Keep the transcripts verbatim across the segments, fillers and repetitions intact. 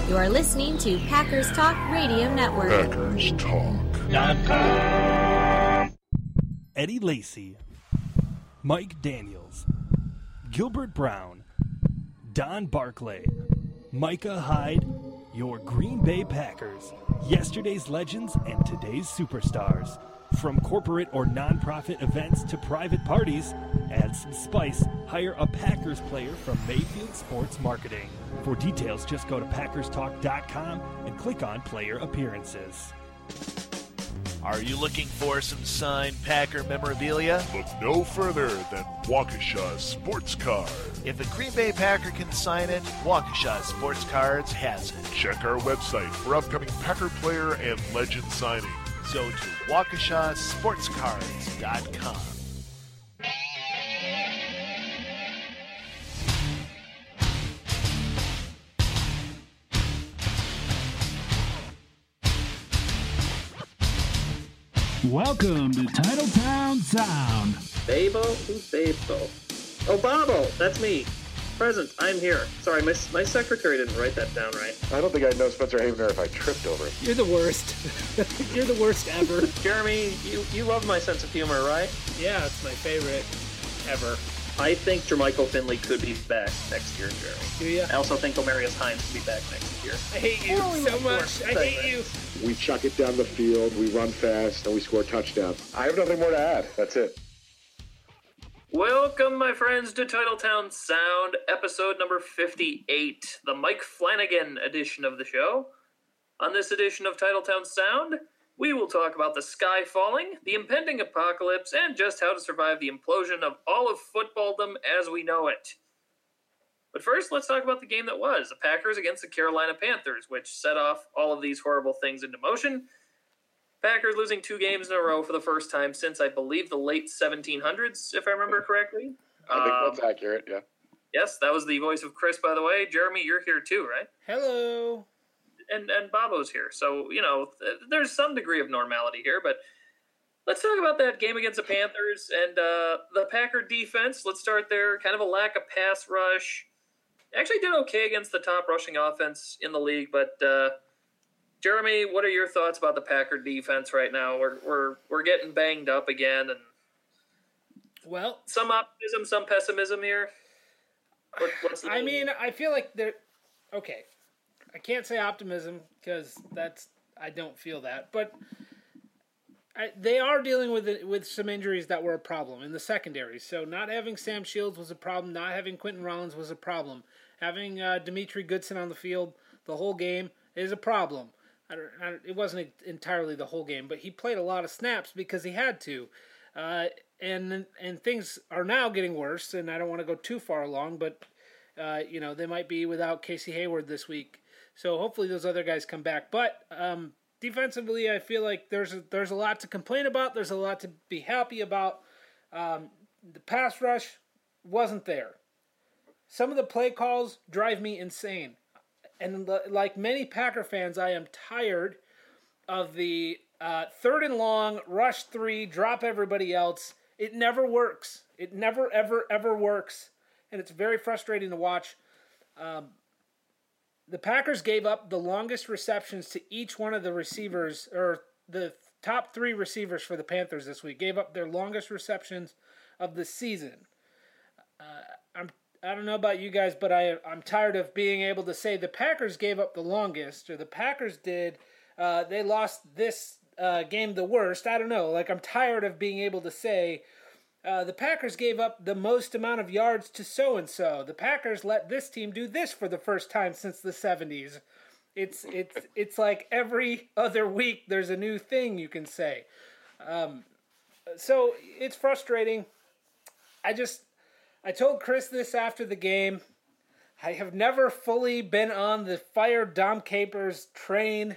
You are listening to Packers Talk Radio Network. Packers Talk. Eddie Lacy, Mike Daniels, Gilbert Brown, Don Barclay, Micah Hyde, your Green Bay Packers, yesterday's legends and today's superstars. From corporate or nonprofit events to private parties, add some spice, hire a Packers player from Mayfield Sports Marketing. For details, just go to Packers Talk dot com and click on Player Appearances. Are you looking for some signed Packer memorabilia? Look no further than Waukesha Sports Card. If a Green Bay Packer can sign it, Waukesha Sports Cards has it. Check our website for upcoming Packer player and legend signings. Go to Waukesha Sports Cards dot com. Welcome to Titletown Sound. Babo? Who's Babo? Oh, Bobo! That's me. Present. I'm here. Sorry, my, my secretary didn't write that down right. I don't think I'd know Spencer Havener if I tripped over it. You're the worst. You're the worst ever. Jeremy, you, you love my sense of humor, right? Yeah, it's my favorite ever. I think Jermichael Finley could be back next year, Jeremy. Do you? I also think Omarius Hines could be back next year. I hate you oh, so much. I hate you. We chuck it down the field, we run fast, and we score touchdowns. I have nothing more to add. That's it. Welcome, my friends, to Titletown Sound, episode number fifty-eight, the Mike Flanagan edition of the show. On this edition of Titletown Sound, we will talk about the sky falling, the impending apocalypse, and just how to survive the implosion of all of footballdom as we know it. But first, let's talk about the game that was, the Packers against the Carolina Panthers, which set off all of these horrible things into motion. Packers losing two games in a row for the first time since, I believe, the late seventeen hundreds, if I remember correctly. I think um, that's accurate, yeah. Yes, that was the voice of Chris, by the way. Jeremy, you're here too, right? Hello. And and Bobo's here. So, you know, th- there's some degree of normality here, but let's talk about that game against the Panthers and uh, the Packer defense. Let's start there. Kind of a lack of pass rush. Actually did okay against the top rushing offense in the league, but... Uh, Jeremy, what are your thoughts about the Packer defense right now? We're we're we're getting banged up again, and well, some optimism, some pessimism here. What, what's the I mean, I feel like they're okay. I can't say optimism because that's I don't feel that, but I, they are dealing with it, with some injuries that were a problem in the secondary. So not having Sam Shields was a problem. Not having Quentin Rollins was a problem. Having uh, Dimitri Goodson on the field the whole game is a problem. I don't, I don't, it wasn't entirely the whole game, but he played a lot of snaps because he had to. Uh, and and things are now getting worse, and I don't want to go too far along, but uh, you know they might be without Casey Hayward this week. So hopefully those other guys come back. But um, defensively, I feel like there's a, there's a lot to complain about. There's a lot to be happy about. Um, the pass rush wasn't there. Some of the play calls drive me insane. And like many Packer fans, I am tired of the uh, third and long, rush three, drop everybody else. It never works. It never, ever, ever works. And it's very frustrating to watch. Um, the Packers gave up the longest receptions to each one of the receivers, or the top three receivers for the Panthers this week, gave up their longest receptions of the season. Uh, I'm I don't know about you guys, but I, I'm tired of being able to say the Packers gave up the longest, or the Packers did, uh, they lost this uh, game the worst. I don't know. Like, I'm tired of being able to say uh, the Packers gave up the most amount of yards to so-and-so. The Packers let this team do this for the first time since the seventies. It's it's it's like every other week there's a new thing you can say. Um, so it's frustrating. I just... I told Chris this after the game. I have never fully been on the fire Dom Capers train.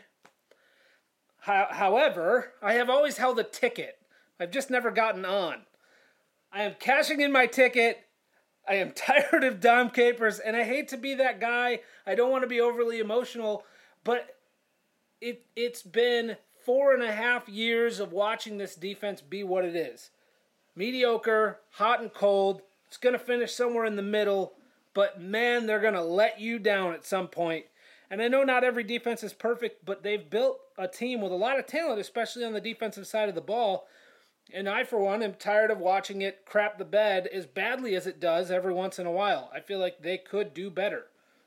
Ho- however, I have always held a ticket. I've just never gotten on. I am cashing in my ticket. I am tired of Dom Capers, and I hate to be that guy. I don't want to be overly emotional, but it, it's been four and a half years of watching this defense be what it is. Mediocre, hot and cold. It's going to finish somewhere in the middle, but man, they're going to let you down at some point. And I know not every defense is perfect, but they've built a team with a lot of talent, especially on the defensive side of the ball. And I, for one, am tired of watching it crap the bed as badly as it does every once in a while. I feel like they could do better.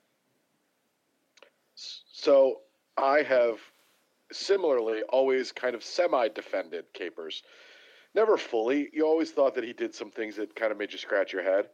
So I have similarly always kind of semi-defended Capers. Never fully. You always thought that he did some things that kind of made you scratch your head.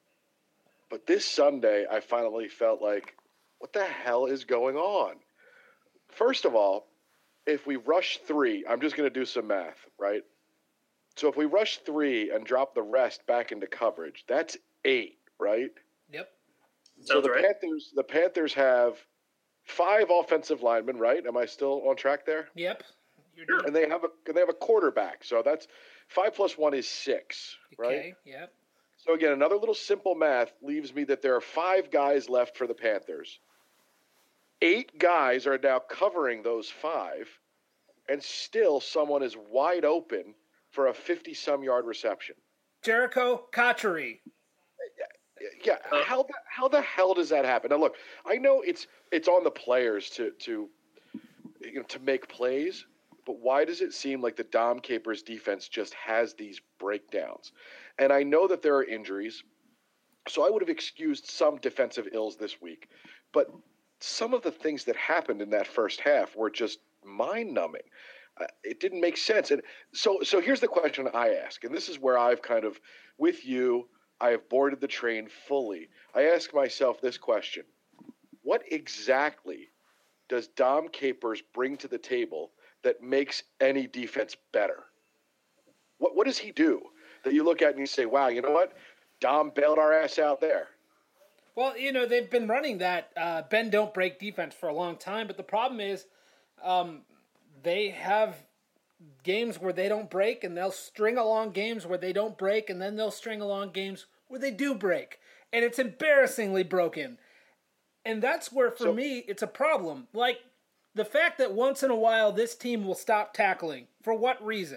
But this Sunday, I finally felt like, what the hell is going on? First of all, if we rush three, I'm just going to do some math, right? So if we rush three and drop the rest back into coverage, that's eight, right? Yep. So Sounds the right. Panthers, the Panthers have five offensive linemen, right? Am I still on track there? Yep. You're Sure. doing And they have a and they have a quarterback, so that's five plus one is six, right? okay. Yep. So again, another little simple math leaves me that there are five guys left for the Panthers. Eight guys are now covering those five, and still someone is wide open for a fifty-some yard reception. Jericho Cotchery. Yeah, how the, how the hell does that happen? Now, look, I know it's it's on the players to to you know to make plays, but why does it seem like the Dom Capers defense just has these breakdowns? And I know that there are injuries, so I would have excused some defensive ills this week, but some of the things that happened in that first half were just mind-numbing. Uh, it didn't make sense. And so so here's the question I ask, and this is where I've kind of, with you, I have boarded the train fully. I ask myself this question. What exactly does Dom Capers bring to the table that makes any defense better? What what does he do that you look at and you say, wow, you know what? Dom bailed our ass out there. Well, you know, they've been running that uh, bend, don't break defense for a long time, but the problem is um, they have games where they don't break, and they'll string along games where they don't break, and then they'll string along games where they do break. And it's embarrassingly broken. And that's where, for So- me, it's a problem. Like, the fact that once in a while this team will stop tackling. For what reason?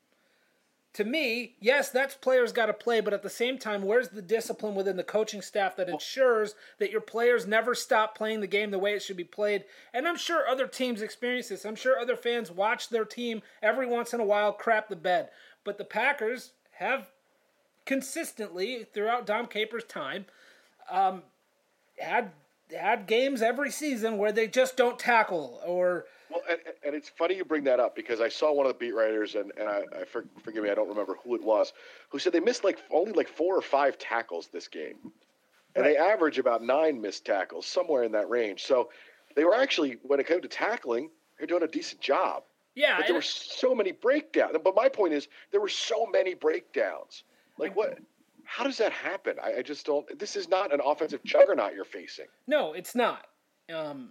To me, yes, that's players got to play, but at the same time, where's the discipline within the coaching staff that ensures that your players never stop playing the game the way it should be played? And I'm sure other teams experience this. I'm sure other fans watch their team every once in a while crap the bed. But the Packers have consistently, throughout Dom Capers' time, um, had had games every season where they just don't tackle or... Well, and, and it's funny you bring that up because I saw one of the beat writers, and, and I, I for, forgive me, I don't remember who it was, who said they missed like only like four or five tackles this game. And Right. they average about nine missed tackles, somewhere in that range. So they were actually, when it came to tackling, they're doing a decent job. Yeah, But there and- were so many breakdowns. But my point is, there were so many breakdowns. Like what? How does that happen? I, I just don't. This is not an offensive juggernaut you're facing. No, it's not. Um,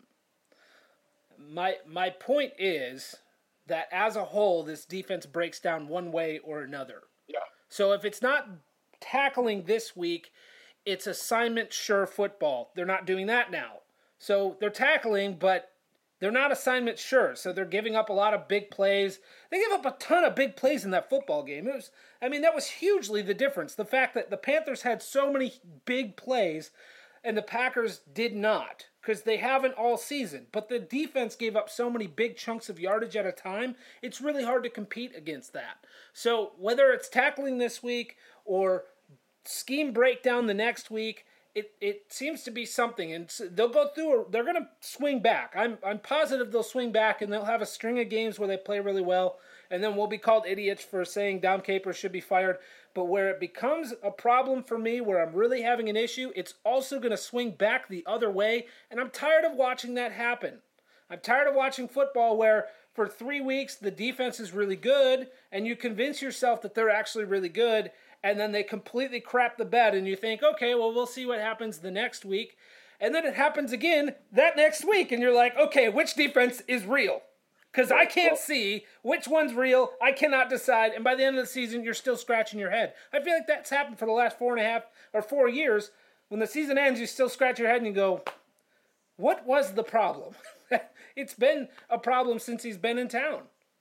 my my point is that as a whole, this defense breaks down one way or another. Yeah. So if it's not tackling this week, it's assignment sure football. They're not doing that now. So they're tackling, but they're not assignment sure. So they're giving up a lot of big plays. They gave up a ton of big plays in that football game. It was, I mean, that was hugely the difference. The fact that the Panthers had so many big plays and the Packers did not, because they haven't all season. But the defense gave up so many big chunks of yardage at a time, it's really hard to compete against that. So whether it's tackling this week or scheme breakdown the next week, It it seems to be something, and they'll go through. A, they're going to swing back. I'm I'm positive they'll swing back, and they'll have a string of games where they play really well, and then we'll be called idiots for saying Dom Capers should be fired. But where it becomes a problem for me, where I'm really having an issue, it's also going to swing back the other way, and I'm tired of watching that happen. I'm tired of watching football where for three weeks the defense is really good, and you convince yourself that they're actually really good, and then they completely crap the bed, and you think, okay, well, we'll see what happens the next week. And then it happens again that next week, and you're like, okay, which defense is real? Because I can't see which one's real. I cannot decide. And by the end of the season, you're still scratching your head. I feel like that's happened for the last four and a half or four years. When the season ends, you still scratch your head and you go, what was the problem? It's been a problem since he's been in town.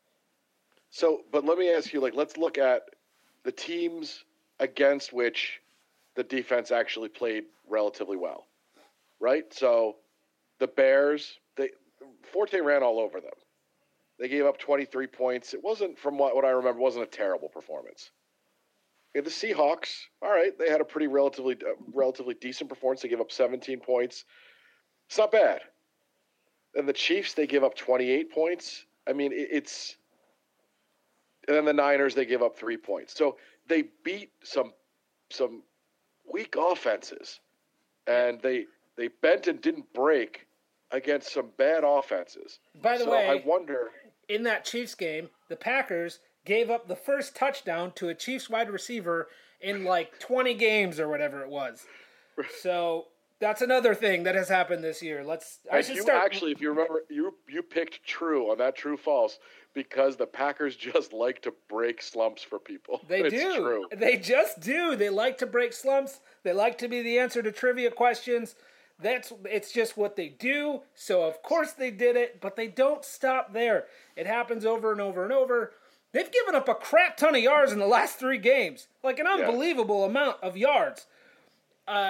So, but let me ask you, like, let's look at the teams against which the defense actually played relatively well, right? So the Bears, they Forte ran all over them. They gave up twenty-three points. It wasn't, from what, what I remember, wasn't a terrible performance. And the Seahawks, all right, they had a pretty relatively uh, relatively decent performance. They gave up seventeen points. It's not bad. And the Chiefs, they give up twenty-eight points. I mean, it, it's – and then the Niners, they give up three points. So they beat some some weak offenses, and they they bent and didn't break against some bad offenses. By the so way, I wonder – in that Chiefs game, the Packers gave up the first touchdown to a Chiefs wide receiver in like twenty games or whatever it was. So that's another thing that has happened this year. Let's. I and should you start. Actually, if you remember, you you picked true on that true false because the Packers just like to break slumps for people. They it's do. True. They just do. They like to break slumps. They like to be the answer to trivia questions. That's it's just what they do. So of course they did it, but they don't stop there. It happens over and over and over. They've given up a crap ton of yards in the last three games, like an unbelievable yeah. amount of yards. Uh,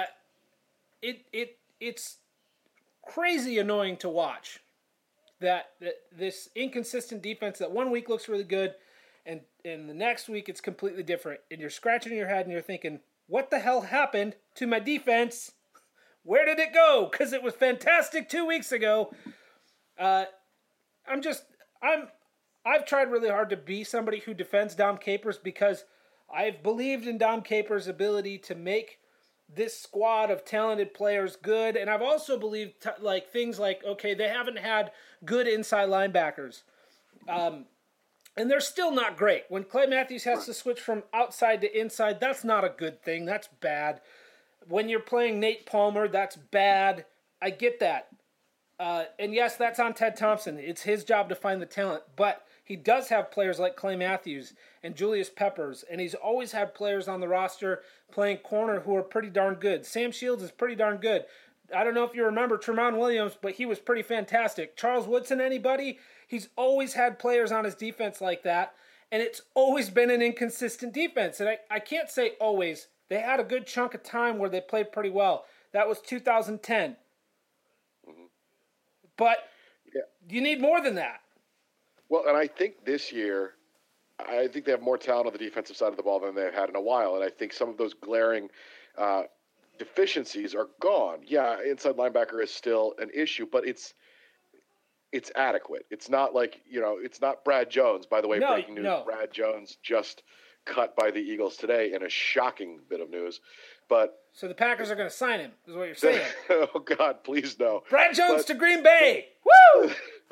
it it it's crazy annoying to watch that, that this inconsistent defense that one week looks really good, and and the next week it's completely different. And you're scratching your head and you're thinking, what the hell happened to my defense? Where did it go? Because it was fantastic two weeks ago. Uh, I'm just, I'm, I've tried really hard to be somebody who defends Dom Capers because I've believed in Dom Capers' ability to make this squad of talented players good. And I've also believed t- like things like, okay, they haven't had good inside linebackers. Um, and they're still not great. When Clay Matthews has to switch from outside to inside, that's not a good thing. That's bad. When you're playing Nate Palmer, that's bad. I get that. Uh, and yes, that's on Ted Thompson. It's his job to find the talent. But he does have players like Clay Matthews and Julius Peppers. And he's always had players on the roster playing corner who are pretty darn good. Sam Shields is pretty darn good. I don't know if you remember Tremont Williams, but he was pretty fantastic. Charles Woodson, anybody? He's always had players on his defense like that. And it's always been an inconsistent defense. And I, I can't say always. They had a good chunk of time where they played pretty well. That was two thousand ten. Mm-hmm. But yeah. you need more than that. Well, and I think this year, I think they have more talent on the defensive side of the ball than they've had in a while. And I think some of those glaring uh, deficiencies are gone. Yeah, inside linebacker is still an issue, but it's it's adequate. It's not like, you know, it's not Brad Jones. By the way, no, breaking news, no. Brad Jones just cut by the Eagles today in a shocking bit of news. But so the Packers are going to sign him, is what you're saying. Oh, God, please no. Brad Jones but, to Green Bay. Woo!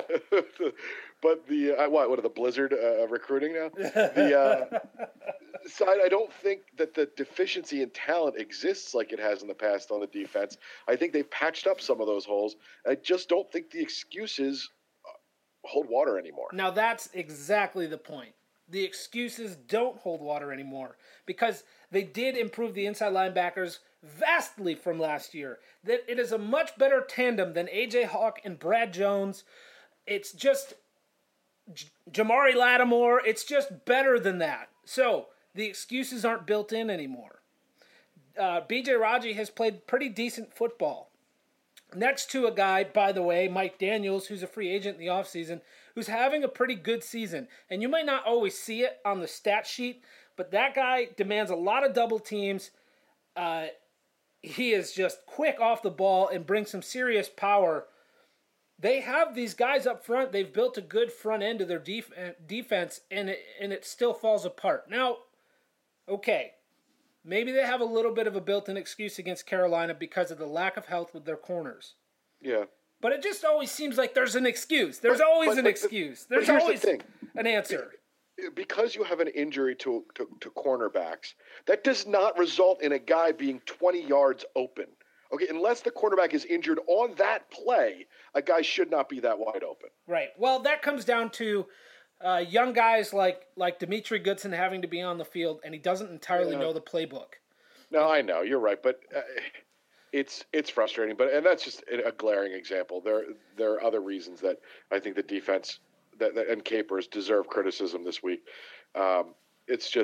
But the, uh, what, what are the Blizzard uh, recruiting now? The uh, side, I don't think that the deficiency in talent exists like it has in the past on the defense. I think they've patched up some of those holes. I just don't think the excuses hold water anymore. Now, that's exactly the point. The excuses don't hold water anymore because they did improve the inside linebackers vastly from last year. That it is a much better tandem than A J Hawk and Brad Jones. It's just J- Jamari Lattimore. It's just better than that. So the excuses aren't built in anymore. Uh, B J Raji has played pretty decent football. Next to a guy, by the way, Mike Daniels, who's a free agent in the offseason, who's having a pretty good season. And you might not always see it on the stat sheet, but that guy demands a lot of double teams. Uh, he is just quick off the ball and brings some serious power. They have these guys up front. They've built a good front end of their def- defense, and it, and it still falls apart. Now, okay, maybe they have a little bit of a built-in excuse against Carolina because of the lack of health with their corners. Yeah. But it just always seems like there's an excuse. There's but, always but, an but, excuse. But There's here's always the thing. an answer. Because you have an injury to, to to cornerbacks, that does not result in a guy being twenty yards open. Okay, unless the cornerback is injured on that play, a guy should not be that wide open. Right. Well, that comes down to uh, young guys like like Dimitri Goodson having to be on the field, and he doesn't entirely yeah. know the playbook. No, I know you're right, but uh, it's it's frustrating. But and that's just a glaring example. There there are other reasons that I think the defense that, that and Capers deserve criticism this week. Um, it's just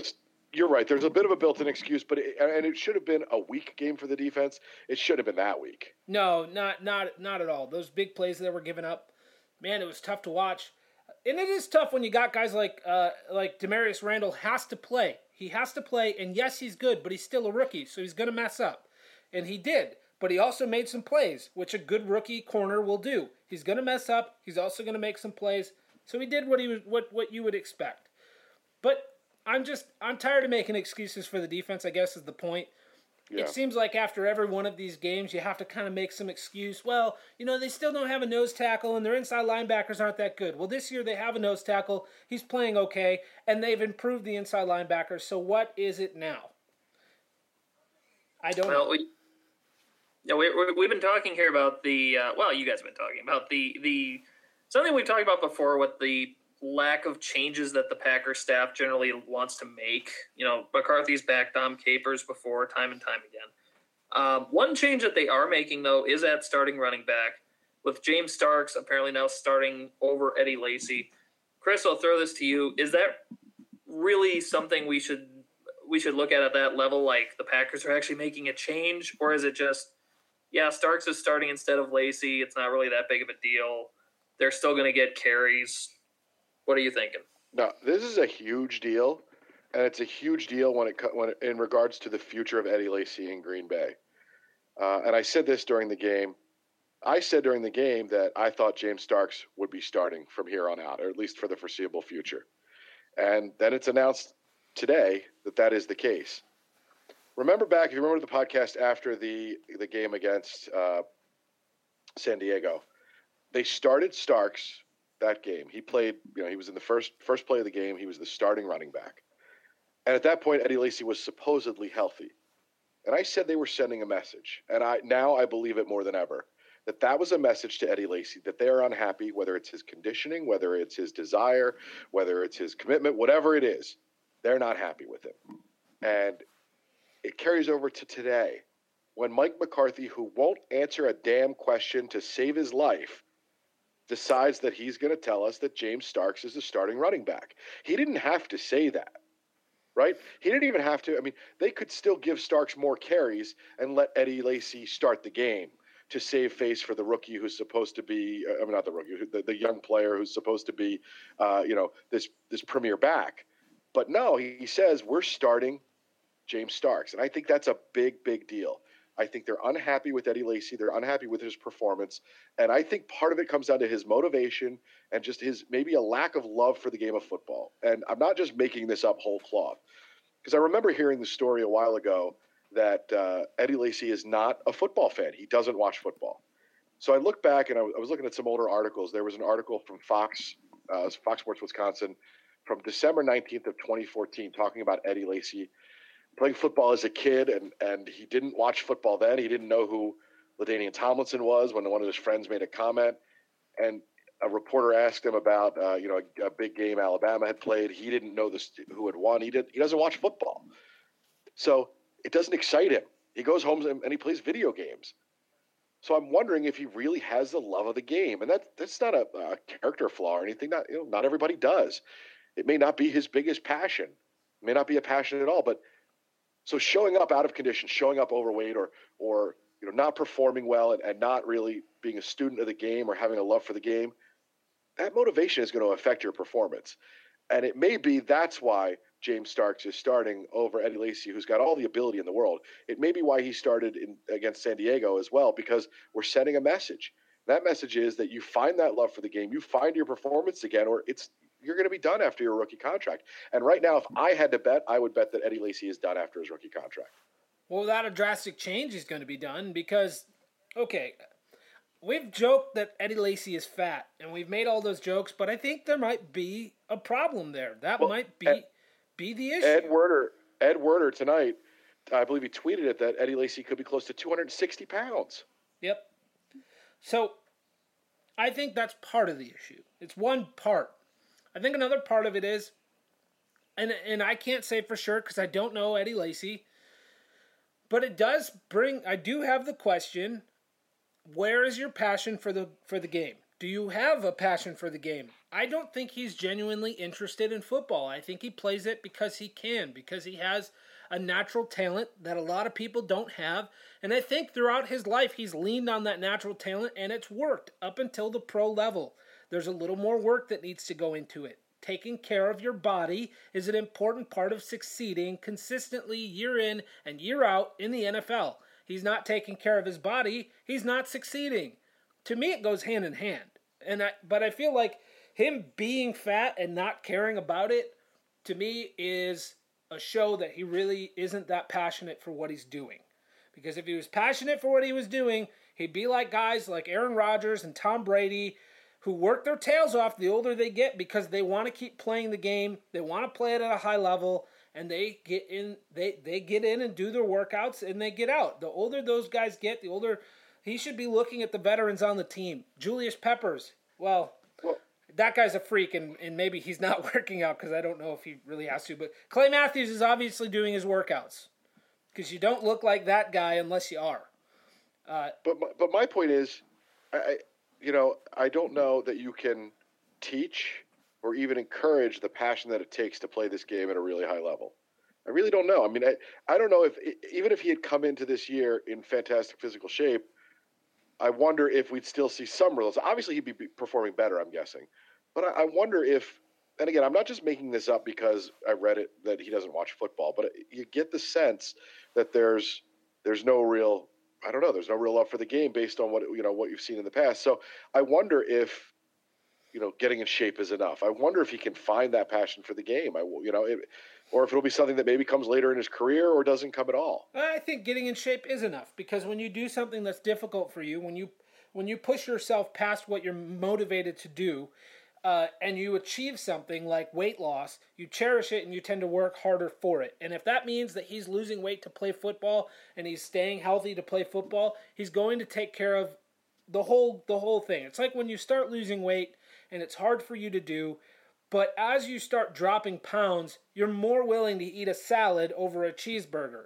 you're right. There's a bit of a built-in excuse, but it, and it should have been a weak game for the defense. It should have been that weak. No, not not not at all. Those big plays that were given up, man, it was tough to watch. And it is tough when you got guys like uh, like Demarius Randall has to play. He has to play, and yes, he's good, but he's still a rookie, so he's going to mess up. And he did, but he also made some plays, which a good rookie corner will do. He's going to mess up. He's also going to make some plays. So he did what he was, what what you would expect. But I'm just I'm tired of making excuses for the defense, I guess is the point. Yeah. It seems like after every one of these games, you have to kind of make some excuse. Well, you know, they still don't have a nose tackle, and their inside linebackers aren't that good. Well, this year they have a nose tackle. He's playing okay, and they've improved the inside linebackers. So what is it now? I don't well, know. We, yeah, we, we, we've been talking here about the, uh, well, you guys have been talking about the, the something we've talked about before with the lack of changes that the Packers staff generally wants to make. You know, McCarthy's back Dom Capers before, time and time again. Um, one change that they are making, though, is at starting running back, with James Starks apparently now starting over Eddie Lacy. Chris, I'll throw this to you. Is that really something we should we should look at at that level, like the Packers are actually making a change, or is it just, yeah, Starks is starting instead of Lacy, it's not really that big of a deal, they're still going to get carries? What are you thinking? No, this is a huge deal, and it's a huge deal when it when it, in regards to the future of Eddie Lacy in Green Bay. Uh, and I said this during the game. I said during the game that I thought James Starks would be starting from here on out, or at least for the foreseeable future. And then it's announced today that that is the case. Remember back, if you remember the podcast after the the game against uh, San Diego, they started Starks that game. He played, you know, he was in the first first play of the game. He was the starting running back. And at that point, Eddie Lacy was supposedly healthy. And I said they were sending a message. And I now I believe it more than ever, that that was a message to Eddie Lacy, that they are unhappy, whether it's his conditioning, whether it's his desire, whether it's his commitment, whatever it is, they're not happy with him. And it carries over to today, when Mike McCarthy, who won't answer a damn question to save his life, decides that he's going to tell us that James Starks is the starting running back. He didn't have to say that, right? He didn't even have to. I mean, they could still give Starks more carries and let Eddie Lacy start the game to save face for the rookie who's supposed to be, I mean, not the rookie, the, the young player who's supposed to be, uh, you know, this this premier back. But no, he, he says, we're starting James Starks. And I think that's a big, big deal. I think they're unhappy with Eddie Lacy. They're unhappy with his performance. And I think part of it comes down to his motivation and just his maybe a lack of love for the game of football. And I'm not just making this up whole cloth, because I remember hearing the story a while ago that uh, Eddie Lacy is not a football fan. He doesn't watch football. So I looked back and I was, I was looking at some older articles. There was an article from Fox, uh, Fox Sports Wisconsin, from December nineteenth of twenty fourteen, talking about Eddie Lacy playing football as a kid, and, and he didn't watch football then. He didn't know who LaDainian Tomlinson was when one of his friends made a comment. And a reporter asked him about, uh, you know, a, a big game Alabama had played. He didn't know this, who had won. He did. He doesn't watch football. So it doesn't excite him. He goes home and, and he plays video games. So I'm wondering if he really has the love of the game. And that, that's not a, a character flaw or anything. Not, you know, not everybody does. It may not be his biggest passion. It may not be a passion at all, but so showing up out of condition, showing up overweight, or or you know not performing well, and, and not really being a student of the game or having a love for the game, that motivation is going to affect your performance. And it may be that's why James Starks is starting over Eddie Lacy, who's got all the ability in the world. It may be why he started in, against San Diego as well, because we're sending a message. That message is that you find that love for the game, you find your performance again, or it's you're going to be done after your rookie contract. And right now, if I had to bet, I would bet that Eddie Lacy is done after his rookie contract. Well, without a drastic change, he's going to be done because, okay, we've joked that Eddie Lacy is fat, and we've made all those jokes, but I think there might be a problem there. That well, might be Ed, be the issue. Ed Werder, Ed Werder tonight, I believe he tweeted it, that Eddie Lacy could be close to two hundred sixty pounds. Yep. So I think that's part of the issue. It's one part. I think another part of it is, and and I can't say for sure because I don't know Eddie Lacy, but it does bring, I do have the question, where is your passion for the for the game? do you have a passion for the game? I don't think he's genuinely interested in football. I think he plays it because he can, because he has a natural talent that a lot of people don't have. And I think throughout his life, he's leaned on that natural talent, and it's worked up until the pro level. There's a little more work that needs to go into it. Taking care of your body is an important part of succeeding consistently year in and year out in the N F L. He's not taking care of his body, he's not succeeding. To me, it goes hand in hand. And I, but I feel like him being fat and not caring about it, to me, is a show that he really isn't that passionate for what he's doing. Because if he was passionate for what he was doing, he'd be like guys like Aaron Rodgers and Tom Brady, who work their tails off the older they get because they want to keep playing the game, they want to play it at a high level, and they get in they, they get in and do their workouts and they get out. The older those guys get, the older he should be looking at the veterans on the team. Julius Peppers, well, well that guy's a freak, and, and maybe he's not working out because I don't know if he really has to, but Clay Matthews is obviously doing his workouts because you don't look like that guy unless you are. Uh, but, my, but my point is, I, I You know, I don't know that you can teach or even encourage the passion that it takes to play this game at a really high level. I really don't know. I mean, I, I don't know if, even if he had come into this year in fantastic physical shape, I wonder if we'd still see some results. Obviously, he'd be performing better, I'm guessing. But I, I wonder if, and again, I'm not just making this up because I read it that he doesn't watch football, but you get the sense that there's there's no real I don't know. There's no real love for the game based on what you know what you've seen in the past. So I wonder if you know getting in shape is enough. I wonder if he can find that passion for the game. I you know, it, or if it'll be something that maybe comes later in his career or doesn't come at all. I think getting in shape is enough because when you do something that's difficult for you, when you when you push yourself past what you're motivated to do, uh, and you achieve something like weight loss, you cherish it and you tend to work harder for it. And if that means that he's losing weight to play football and he's staying healthy to play football, he's going to take care of the whole the whole thing. It's like when you start losing weight and it's hard for you to do, but as you start dropping pounds, you're more willing to eat a salad over a cheeseburger,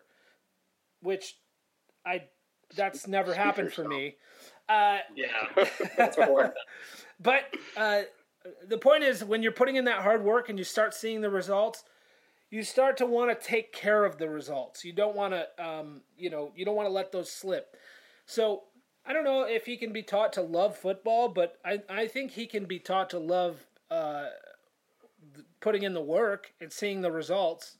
which I that's never Speak happened for for me. Uh, Yeah, that's important. But uh, the point is, when you're putting in that hard work and you start seeing the results, you start to want to take care of the results. You don't want to, um, you know, you don't want to let those slip. So I don't know if he can be taught to love football, but I, I think he can be taught to love uh, putting in the work and seeing the results.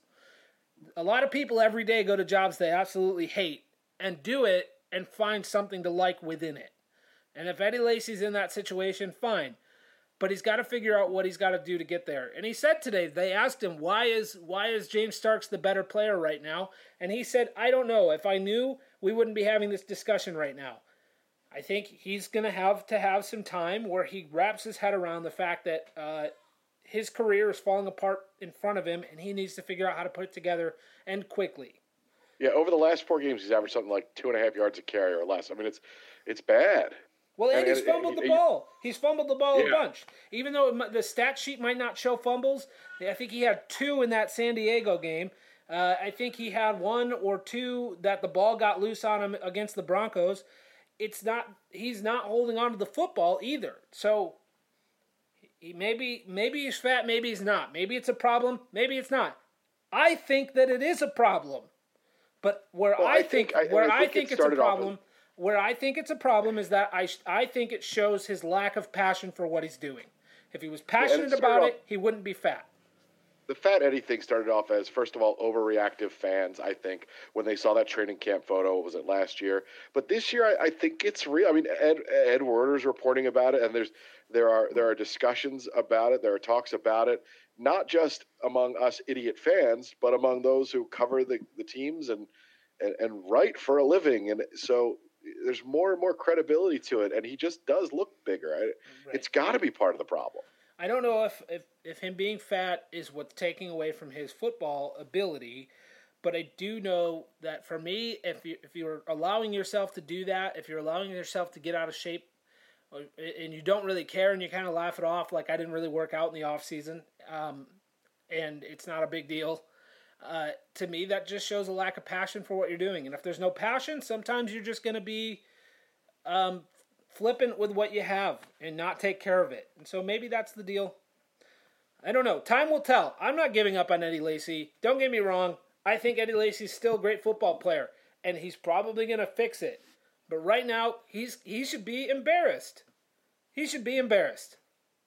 A lot of people every day go to jobs they absolutely hate and do it and find something to like within it. And if Eddie Lacy's in that situation, fine. But he's got to figure out what he's got to do to get there. And he said today, they asked him, why is why is James Starks the better player right now? And he said, I don't know. If I knew, we wouldn't be having this discussion right now. I think he's going to have to have some time where he wraps his head around the fact that uh, his career is falling apart in front of him, and he needs to figure out how to put it together, and quickly. Yeah, over the last four games, he's averaged something like two and a half yards a carry or less. I mean, it's it's bad. Well, and, and he's and, fumbled and, the and, ball. He's fumbled the ball yeah. a bunch. Even though it, the stat sheet might not show fumbles, I think he had two in that San Diego game. Uh, I think he had one or two that the ball got loose on him against the Broncos. It's not. He's not holding on to the football either. So he, maybe maybe he's fat. Maybe he's not. Maybe it's a problem. Maybe it's not. I think that it is a problem. But where well, I, I think, think I, where I I think, think it it's a started off problem. as- Where I think it's a problem is that I I think it shows his lack of passion for what he's doing. If he was passionate started about off- it, he wouldn't be fat. The Fat Eddie thing started off as, first of all, overreactive fans, I think, when they saw that training camp photo. Was it last year? But this year, I, I think it's real. I mean, Ed, Ed Werder's reporting about it, and there's there are there are discussions about it. There are talks about it, not just among us idiot fans, but among those who cover the, the teams and, and, and write for a living. And so there's more and more credibility to it, and he just does look bigger. I, Right. It's got to be part of the problem. I don't know if, if, if him being fat is what's taking away from his football ability, but I do know that for me, if, you, if you're allowing yourself to do that, if you're allowing yourself to get out of shape, and you don't really care and you kind of laugh it off, like I didn't really work out in the off season, um, and it's not a big deal, uh, to me that just shows a lack of passion for what you're doing. And if there's no passion, sometimes you're just going to be um, flippant with what you have and not take care of it. And so maybe that's the deal. I don't know. Time will tell. I'm not giving up on Eddie Lacy. Don't get me wrong. I think Eddie Lacy's still a great football player, and he's probably going to fix it. But right now, he's he should be embarrassed. He should be embarrassed.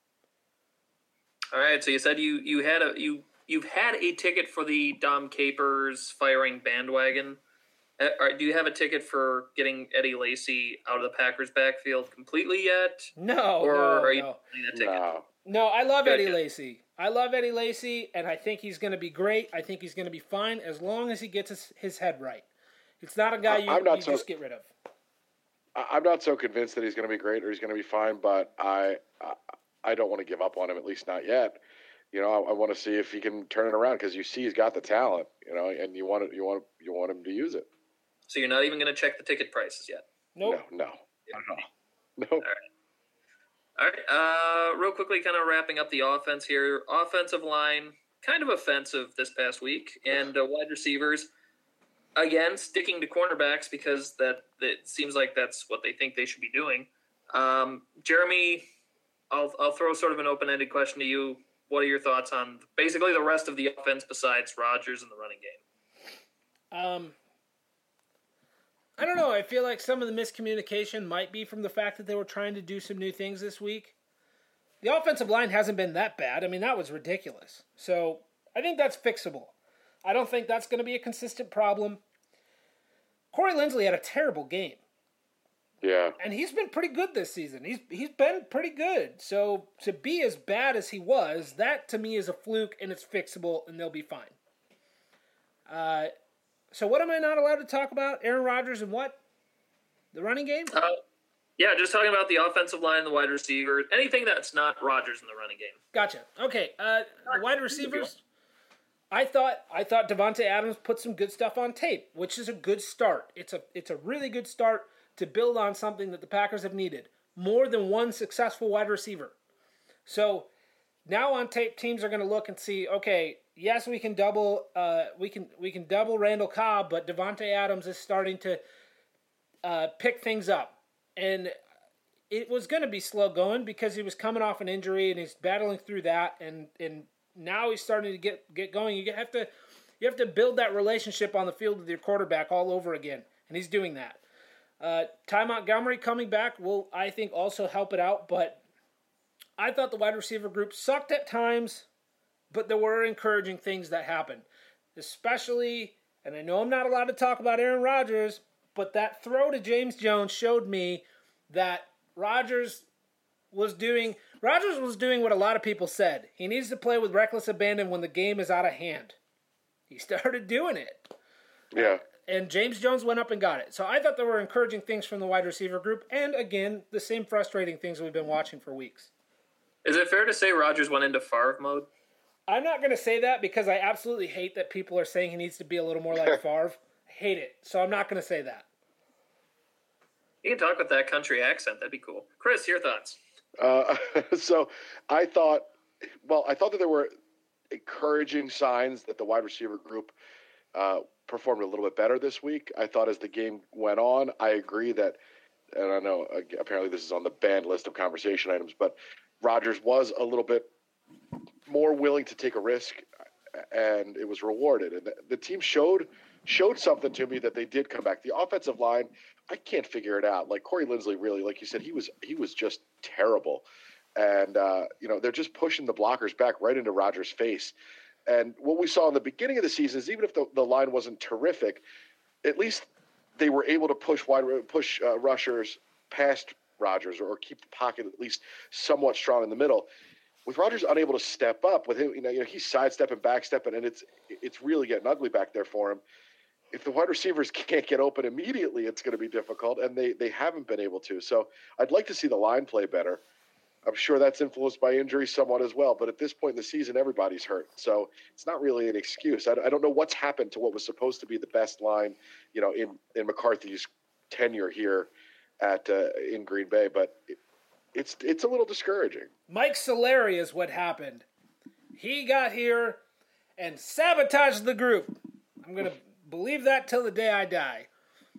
All right, so you said you, you had a you you've had a ticket for the Dom Capers firing bandwagon. Uh, do you have a ticket for getting Eddie Lacy out of the Packers backfield completely yet? No, or no, are you no. playing that ticket? No. No, I love Good, Eddie good. Lacy. I love Eddie Lacy, and I think he's going to be great. I think he's going to be fine as long as he gets his, his head right. It's not a guy you, I'm not you so- just get rid of. I- I'm not so convinced that he's going to be great or he's going to be fine, but I, I I don't want to give up on him, at least not yet. You know, I, I want to see if he can turn it around because you see he's got the talent. You know, and you want it, you want you want him to use it. So you're not even going to check the ticket prices yet? Nope. No, no, not at all. No. All right. All right. Uh, real quickly, kind of wrapping up the offense here. Offensive line, kind of offensive this past week, and uh, wide receivers, again, sticking to cornerbacks because that it seems like that's what they think they should be doing. Um, Jeremy, I'll I'll throw sort of an open-ended question to you. What are your thoughts on basically the rest of the offense besides Rodgers in the running game? Um, I don't know. I feel like some of the miscommunication might be from the fact that they were trying to do some new things this week. The offensive line hasn't been that bad. I mean, that was ridiculous. So I think that's fixable. I don't think that's going to be a consistent problem. Corey Linsley had a terrible game. Yeah. And he's been pretty good this season. He's he's been pretty good. So to be as bad as he was, that to me is a fluke, and it's fixable, and they'll be fine. Uh, so what am I not allowed to talk about? Aaron Rodgers and what? The running game? Uh, yeah, just talking about the offensive line, the wide receivers, anything that's not Rodgers in the running game. Gotcha. Okay. Uh, the wide receivers. I thought I thought Devontae Adams put some good stuff on tape, which is a good start. It's a it's a really good start to build on something that the Packers have needed. More than one successful wide receiver. So now on tape, teams are going to look and see, okay, yes, we can double uh, we can we can double Randall Cobb, but Devontae Adams is starting to uh, pick things up. And it was going to be slow going because he was coming off an injury and he's battling through that, and and now he's starting to get, get going. You have to you have to build that relationship on the field with your quarterback all over again, and he's doing that. Uh, Ty Montgomery coming back will, I think, also help it out, but I thought the wide receiver group sucked at times, but there were encouraging things that happened. Especially, and I know I'm not allowed to talk about Aaron Rodgers, but that throw to James Jones showed me that Rodgers was doing Rodgers was doing what a lot of people said. He needs to play with reckless abandon when the game is out of hand. He started doing it. Yeah. And James Jones went up and got it. So I thought there were encouraging things from the wide receiver group. And again, the same frustrating things we've been watching for weeks. Is it fair to say Rodgers went into Favre mode? I'm not going to say that because I absolutely hate that people are saying he needs to be a little more like Favre. I hate it. So I'm not going to say that. You can talk with that country accent. That'd be cool. Chris, your thoughts? Uh, so I thought, well, I thought that there were encouraging signs that the wide receiver group uh, performed a little bit better this week. I thought as the game went on, I agree that, and I know uh, apparently this is on the banned list of conversation items, but Rodgers was a little bit more willing to take a risk, and it was rewarded. And the, the team showed showed something to me that they did come back. The offensive line, I can't figure it out. Like Corey Linsley, really, like you said, he was he was just terrible. And, uh, you know, they're just pushing the blockers back right into Rodgers' face. And what we saw in the beginning of the season is even if the, the line wasn't terrific, at least they were able to push wide push uh, rushers past Rodgers or keep the pocket at least somewhat strong in the middle. With Rodgers unable to step up, with him, you know, you know he's sidestepping, backstepping, and it's it's really getting ugly back there for him. If the wide receivers can't get open immediately, it's going to be difficult, and they, they haven't been able to. So I'd like to see the line play better. I'm sure that's influenced by injury somewhat as well, but at this point in the season, everybody's hurt. So it's not really an excuse. I, I don't know what's happened to what was supposed to be the best line, you know, in, in McCarthy's tenure here at uh, in Green Bay, but it, it's it's a little discouraging. Mike Solari is what happened. He got here and sabotaged the group. I'm going to believe that till the day I die.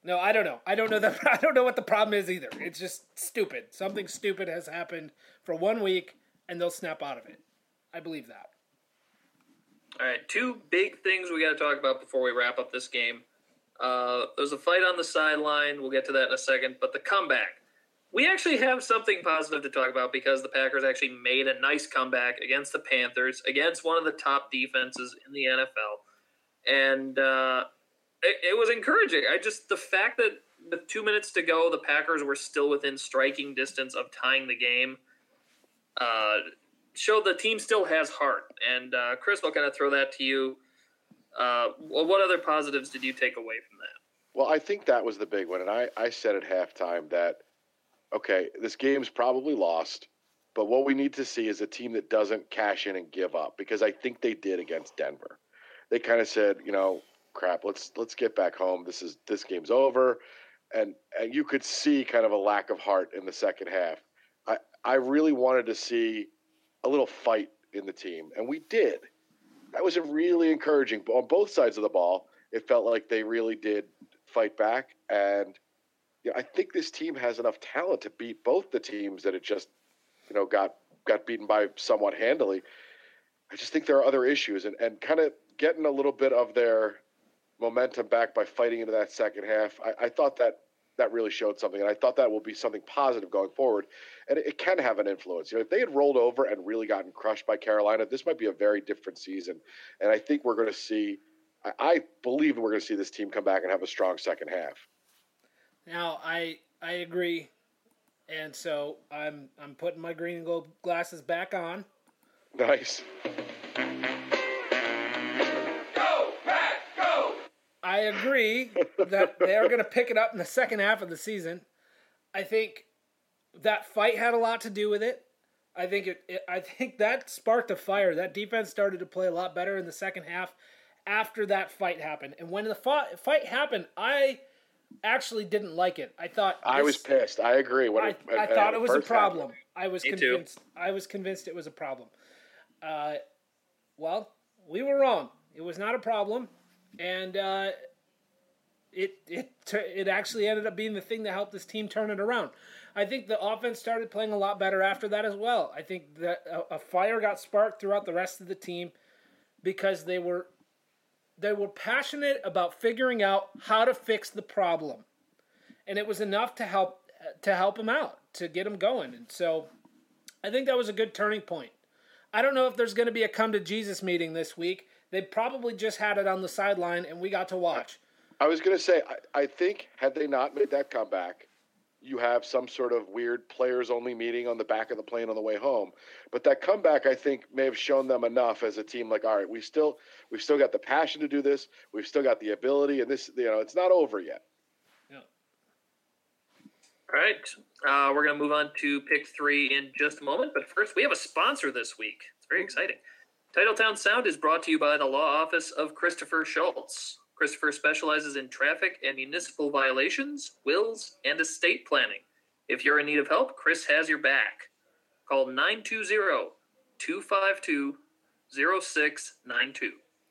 No, I don't know. I don't know that. I don't know what the problem is either. It's just stupid. Something stupid has happened for one week, and they'll snap out of it. I believe that. All right, two big things we got to talk about before we wrap up this game. Uh, there's a fight on the sideline. We'll get to that in a second. But the comeback. We actually have something positive to talk about because the Packers actually made a nice comeback against the Panthers, against one of the top defenses in the N F L. And uh, it, it was encouraging. I just, the fact that with two minutes to go, the Packers were still within striking distance of tying the game uh, showed the team still has heart. And uh, Chris, I'll kind of throw that to you. Uh, well, what other positives did you take away from that? Well, I think that was the big one. And I, I said at halftime that, okay, this game's probably lost, but what we need to see is a team that doesn't cash in and give up, because I think they did against Denver. They kind of said, you know, crap, let's let's get back home. This is this game's over. And and you could see kind of a lack of heart in the second half. I, I really wanted to see a little fight in the team, and we did. That was a really encouraging. On both sides of the ball, it felt like they really did fight back, and you know, I think this team has enough talent to beat both the teams that it just, you know, got got beaten by somewhat handily. I just think there are other issues, and, and kind of getting a little bit of their momentum back by fighting into that second half. I, I thought that that really showed something, and I thought that will be something positive going forward. And it, it can have an influence. You know, if they had rolled over and really gotten crushed by Carolina, this might be a very different season. And I think we're going to see. I, I believe we're going to see this team come back and have a strong second half. Now, I I agree, and so I'm I'm putting my green and gold glasses back on. Nice. Go, Pack, go! I agree that they are going to pick it up in the second half of the season. I think that fight had a lot to do with it. I think it, it I think that sparked a fire. That defense started to play a lot better in the second half after that fight happened. And when the fight, fight happened, I actually didn't like it. I thought this, I was pissed. I agree. When I, it, I uh, thought it was a first problem. happened. I was Me convinced. too. I was convinced it was a problem. Uh, well, we were wrong. It was not a problem, and uh, it it it actually ended up being the thing that helped this team turn it around. I think the offense started playing a lot better after that as well. I think that a, a fire got sparked throughout the rest of the team because they were they were passionate about figuring out how to fix the problem, and it was enough to help to help them out, to get them going. And so I think that was a good turning point. I don't know if there's going to be a come to Jesus meeting this week. They probably just had it on the sideline, and we got to watch. I was going to say, I, I think had they not made that comeback, you have some sort of weird players-only meeting on the back of the plane on the way home. But that comeback, I think, may have shown them enough as a team. Like, all right, we still we've still got the passion to do this. We've still got the ability, and this, you know, it's not over yet. Yeah. All right, uh, we're going to move on to pick three in just a moment. But first, we have a sponsor this week. It's very exciting. Titletown Sound is brought to you by the law office of Christopher Schultz. Christopher specializes in traffic and municipal violations, wills, and estate planning. If you're in need of help, Chris has your back. Call nine two zero, two five two, zero six nine two.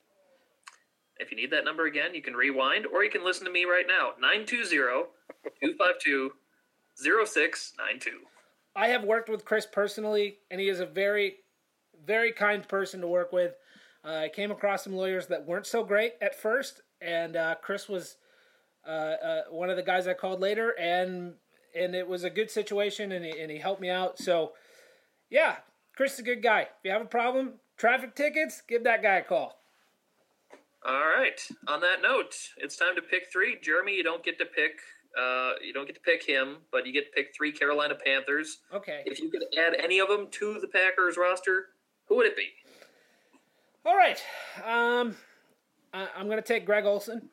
If you need that number again, you can rewind, or you can listen to me right now. nine two zero, two five two, zero six nine two. I have worked with Chris personally, and he is a very, very kind person to work with. Uh, I came across some lawyers that weren't so great at first, and uh, Chris was uh, uh, one of the guys I called later, and and it was a good situation, and he, and he helped me out. So, yeah, Chris is a good guy. If you have a problem, traffic tickets, give that guy a call. All right. On that note, it's time to pick three. Jeremy, you don't get to pick. Uh, you don't get to pick him, but you get to pick three Carolina Panthers. Okay. If you could add any of them to the Packers roster, who would it be? All right. Um, I, I'm going to take Greg Olsen.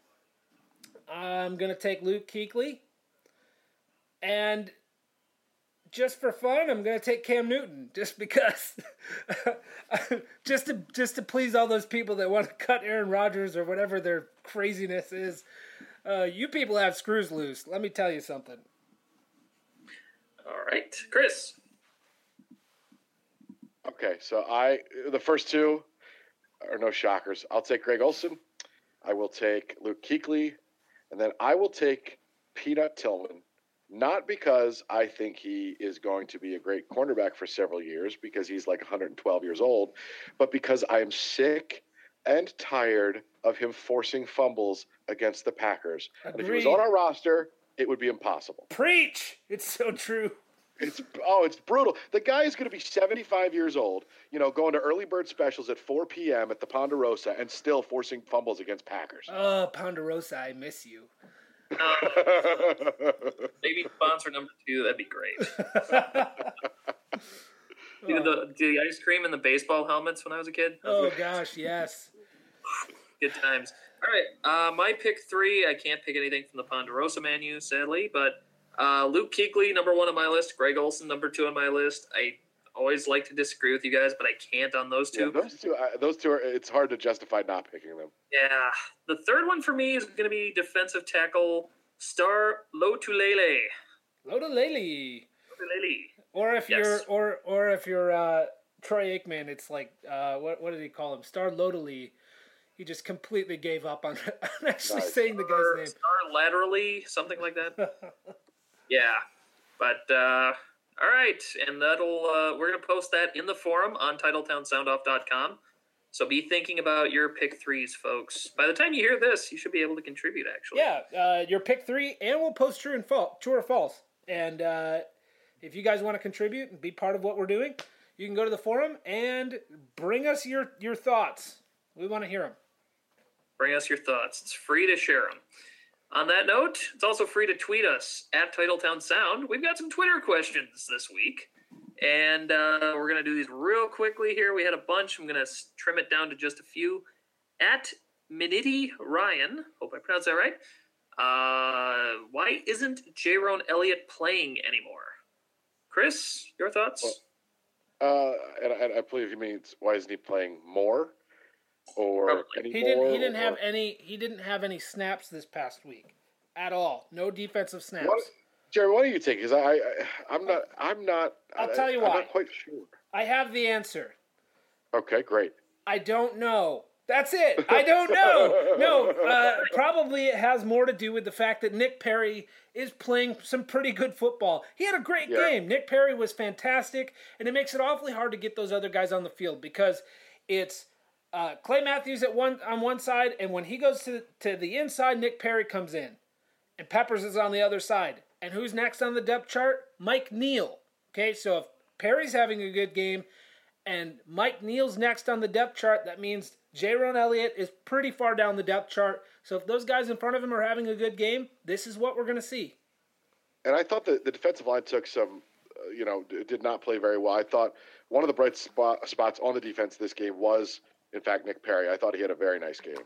I'm going to take Luke Kuechly. And just for fun, I'm going to take Cam Newton, just because, just to just to please all those people that want to cut Aaron Rodgers or whatever their craziness is. Uh, you people have screws loose. Let me tell you something. All right, Chris. Okay, so I the first two are no shockers. I'll take Greg Olsen. I will take Luke Kuechly, and then I will take Peanut Tillman, not because I think he is going to be a great cornerback for several years because he's like one hundred twelve years old, but because I am sick and tired of him forcing fumbles against the Packers. Agreed. And if he was on our roster, it would be impossible. Preach! It's so true. It's oh, it's brutal. The guy is going to be seventy-five years old, you know, going to early bird specials at four p.m. at the Ponderosa and still forcing fumbles against Packers. Oh, Ponderosa, I miss you. Uh, maybe sponsor number two. That'd be great. You know, the, the ice cream and the baseball helmets when I was a kid. Oh gosh, yes. Good times. All right, uh, my pick three. I can't pick anything from the Ponderosa menu, sadly, but uh, Luke Kuechly, number one on my list. Greg Olsen, number two on my list. I always like to disagree with you guys, but I can't on those two. Yeah, those two, uh, those two are. It's hard to justify not picking them. Yeah, the third one for me is going to be defensive tackle Star Lotulelei. Lotulelei. Lotulelei. Or if Yes. you're, or or if you're uh, Troy Aikman, it's like uh, what what did he call him? Star Lotulelei. He just completely gave up on, on actually Nice. saying the Star, guy's name. Star laterally, something like that. Yeah, but uh, all right, and that'll uh, we're gonna post that in the forum on titletown sound off dot com. So be thinking about your pick threes, folks. By the time you hear this, you should be able to contribute. Actually, Yeah, uh, your pick three, and we'll post true and false, true or false. And uh, if you guys want to contribute and be part of what we're doing, you can go to the forum and bring us your your thoughts. We want to hear them. bring us your thoughts. It's free to share them. On that note, it's also free to tweet us at Titletown Sound. We've got some Twitter questions this week, and uh, we're going to do these real quickly here. We had a bunch. I'm going to trim it down to just a few. At Minity Ryan, hope I pronounced that right. Uh, why isn't Jaron Elliott playing anymore? Chris, your thoughts? Well, uh, and, and I believe he means why isn't he playing more? Or Probably. any He more, didn't. He didn't or- have any. He didn't have any snaps this past week, at all. No defensive snaps. What, Jerry, what do you think? Because I, I, I'm not. I'm not. I'll I, tell you I'm why. not quite sure. I have the answer. Okay, great. I don't know. That's it. I don't know. No, uh, probably it has more to do with the fact that Nick Perry is playing some pretty good football. He had a great Yeah. game. Nick Perry was fantastic, and it makes it awfully hard to get those other guys on the field because it's uh, Clay Matthews at one on one side, and when he goes to to the inside, Nick Perry comes in, and Peppers is on the other side. And who's next on the depth chart? Mike Neal. Okay, so if Perry's having a good game, and Mike Neal's next on the depth chart, that means Jaron Elliott is pretty far down the depth chart. So if those guys in front of him are having a good game, this is what we're going to see. And I thought that the defensive line took some, uh, you know, d- did not play very well. I thought one of the bright spot, spots on the defense this game was, in fact, Nick Perry. I thought he had a very nice game.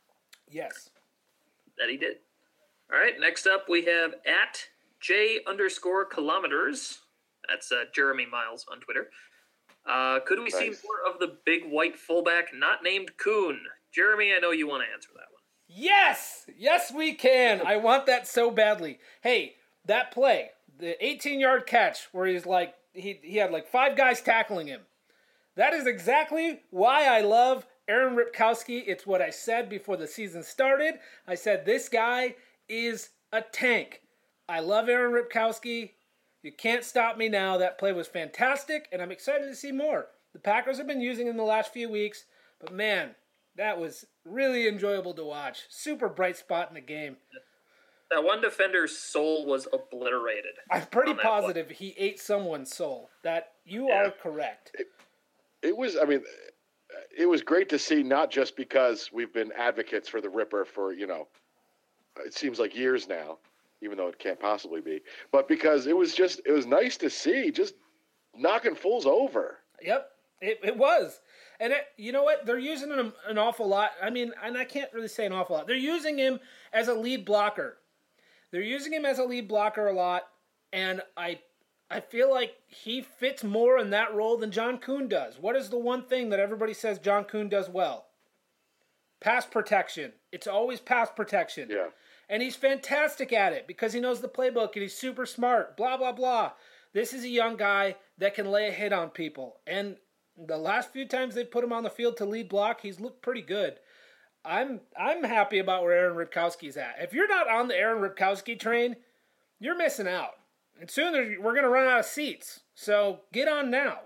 Yes. That he did. All right, next up we have at J underscore kilometers. That's uh, Jeremy Miles on Twitter. Uh, could we see Nice. more of the big white fullback not named Kuhn? Jeremy, I know you want to answer that one. Yes! Yes, we can. I want that so badly. Hey, that play, the eighteen-yard catch where he's like, he, he had like five guys tackling him. That is exactly why I love Aaron Ripkowski. It's what I said before the season started. I said, this guy is a tank. I love Aaron Ripkowski. You can't stop me now. That play was fantastic, and I'm excited to see more. The Packers have been using him the last few weeks, but man, that was really enjoyable to watch. Super bright spot in the game. That one defender's soul was obliterated. I'm pretty on that play. positive he ate someone's soul. That you Yeah. are correct. It was, I mean, it was great to see, not just because we've been advocates for the Ripper for, you know, it seems like years now, even though it can't possibly be, but because it was just, it was nice to see, just knocking fools over. Yep, it, it was. And it, you know what? They're using him an awful lot. I mean, and I can't really say an awful lot. They're using him as a lead blocker. They're using him as a lead blocker a lot, and I I feel like he fits more in that role than John Kuhn does. What is the one thing that everybody says John Kuhn does well? Pass protection. It's always pass protection. Yeah. And he's fantastic at it because he knows the playbook and he's super smart, blah, blah, blah. This is a young guy that can lay a hit on people. And the last few times they put him on the field to lead block, he's looked pretty good. I'm I'm happy about where Aaron Ripkowski's at. If you're not on the Aaron Ripkowski train, you're missing out. And soon we're going to run out of seats. So get on now.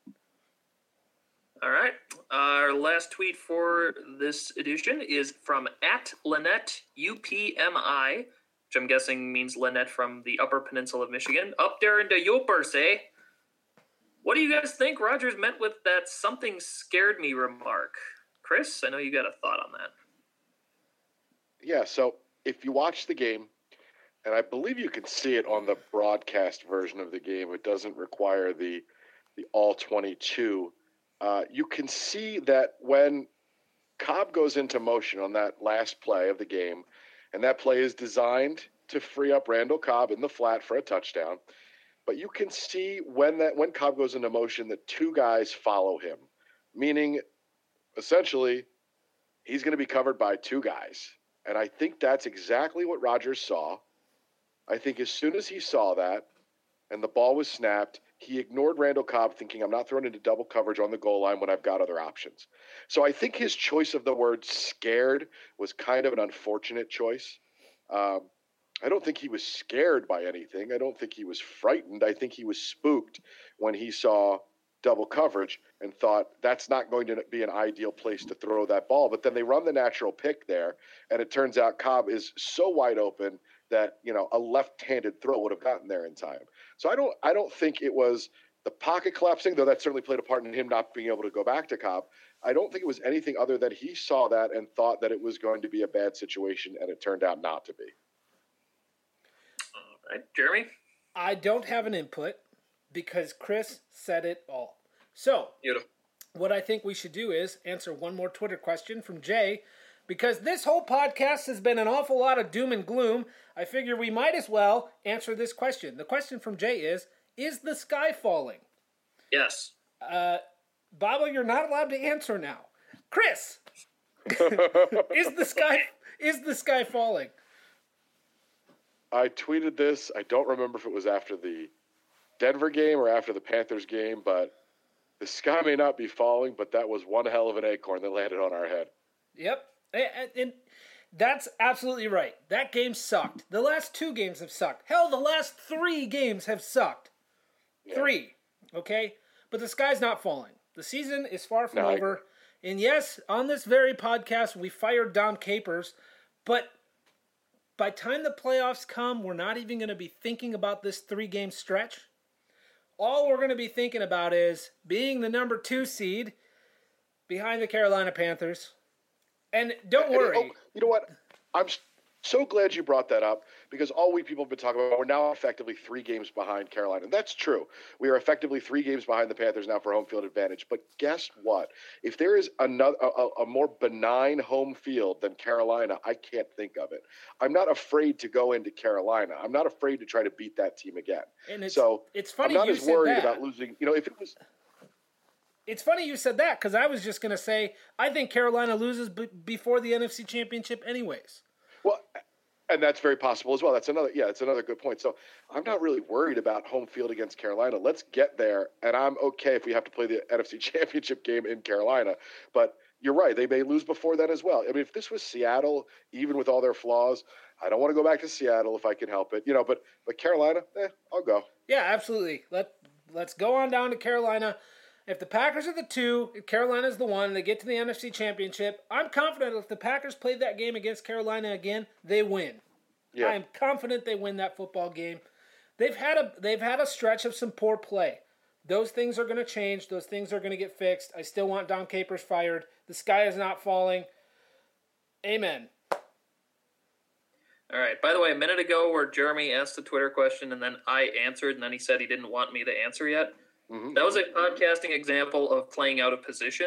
All right. Our last tweet for this edition is from at Lynette U P M I, which I'm guessing means Lynette from the Upper Peninsula of Michigan. Up there in the Yopers, eh? What do you guys think Rodgers meant with that something scared me remark? Chris, I know you got a thought on that. Yeah, so if you watch the game, and I believe you can see it on the broadcast version of the game, it doesn't require the the all twenty-two. Uh, you can see that when Cobb goes into motion on that last play of the game, and that play is designed to free up Randall Cobb in the flat for a touchdown, but you can see when that when Cobb goes into motion that two guys follow him, meaning essentially he's going to be covered by two guys. And I think that's exactly what Rodgers saw. I think as soon as he saw that and the ball was snapped, he ignored Randall Cobb, thinking, I'm not thrown into double coverage on the goal line when I've got other options. So I think his choice of the word scared was kind of an unfortunate choice. Um, I don't think he was scared by anything. I don't think he was frightened. I think he was spooked when he saw double coverage and thought that's not going to be an ideal place to throw that ball. But then they run the natural pick there, and it turns out Cobb is so wide open that, you know, a left-handed throw would have gotten there in time. So I don't I don't think it was the pocket collapsing, though that certainly played a part in him not being able to go back to Cobb. I don't think it was anything other than he saw that and thought that it was going to be a bad situation, and it turned out not to be. All right, Jeremy? I don't have an input because Chris said it all. So, Beautiful. What I think we should do is answer one more Twitter question from Jay. Because this whole podcast has been an awful lot of doom and gloom, I figure we might as well answer this question. The question from Jay is, is the sky falling? Yes. Uh, Baba, you're not allowed to answer now. Chris, is the sky is the sky falling? I tweeted this. I don't remember if it was after the Denver game or after the Panthers game, but the sky may not be falling, but that was one hell of an acorn that landed on our head. Yep. And, and that's absolutely right. That game sucked. The last two games have sucked. Hell, the last three games have sucked. Yeah. Three. Okay? But the sky's not falling. The season is far from no, over. I... And yes, on this very podcast, we fired Dom Capers. But by the time the playoffs come, we're not even going to be thinking about this three-game stretch. All we're going to be thinking about is being the number two seed behind the Carolina Panthers. And don't worry. And, oh, you know what? I'm so glad you brought that up because all we people have been talking about, we're now effectively three games behind Carolina. And that's true. We are effectively three games behind the Panthers now for home field advantage. But guess what? If there is another a, a more benign home field than Carolina, I can't think of it. I'm not afraid to go into Carolina. I'm not afraid to try to beat that team again. And it's, so it's funny I'm not you as said worried that. about losing. You know, if it was... It's funny you said that because I was just going to say I think Carolina loses b- before the N F C Championship anyways. Well, and that's very possible as well. That's another, yeah, that's another good point. So I'm not really worried about home field against Carolina. Let's get there, and I'm okay if we have to play the N F C Championship game in Carolina. But you're right; they may lose before that as well. I mean, if this was Seattle, even with all their flaws, I don't want to go back to Seattle if I can help it. You know, but but Carolina, eh, I'll go. Yeah, absolutely. Let let's go on down to Carolina. If the Packers are the two, if Carolina's the one, they get to the N F C Championship, I'm confident if the Packers play that game against Carolina again, they win. Yeah. I am confident they win that football game. They've had a they've had a stretch of some poor play. Those things are going to change. Those things are going to get fixed. I still want Dom Capers fired. The sky is not falling. Amen. All right. By the way, a minute ago where Jeremy asked the Twitter question and then I answered and then he said he didn't want me to answer yet. Mm-hmm. That was a podcasting example of playing out of position.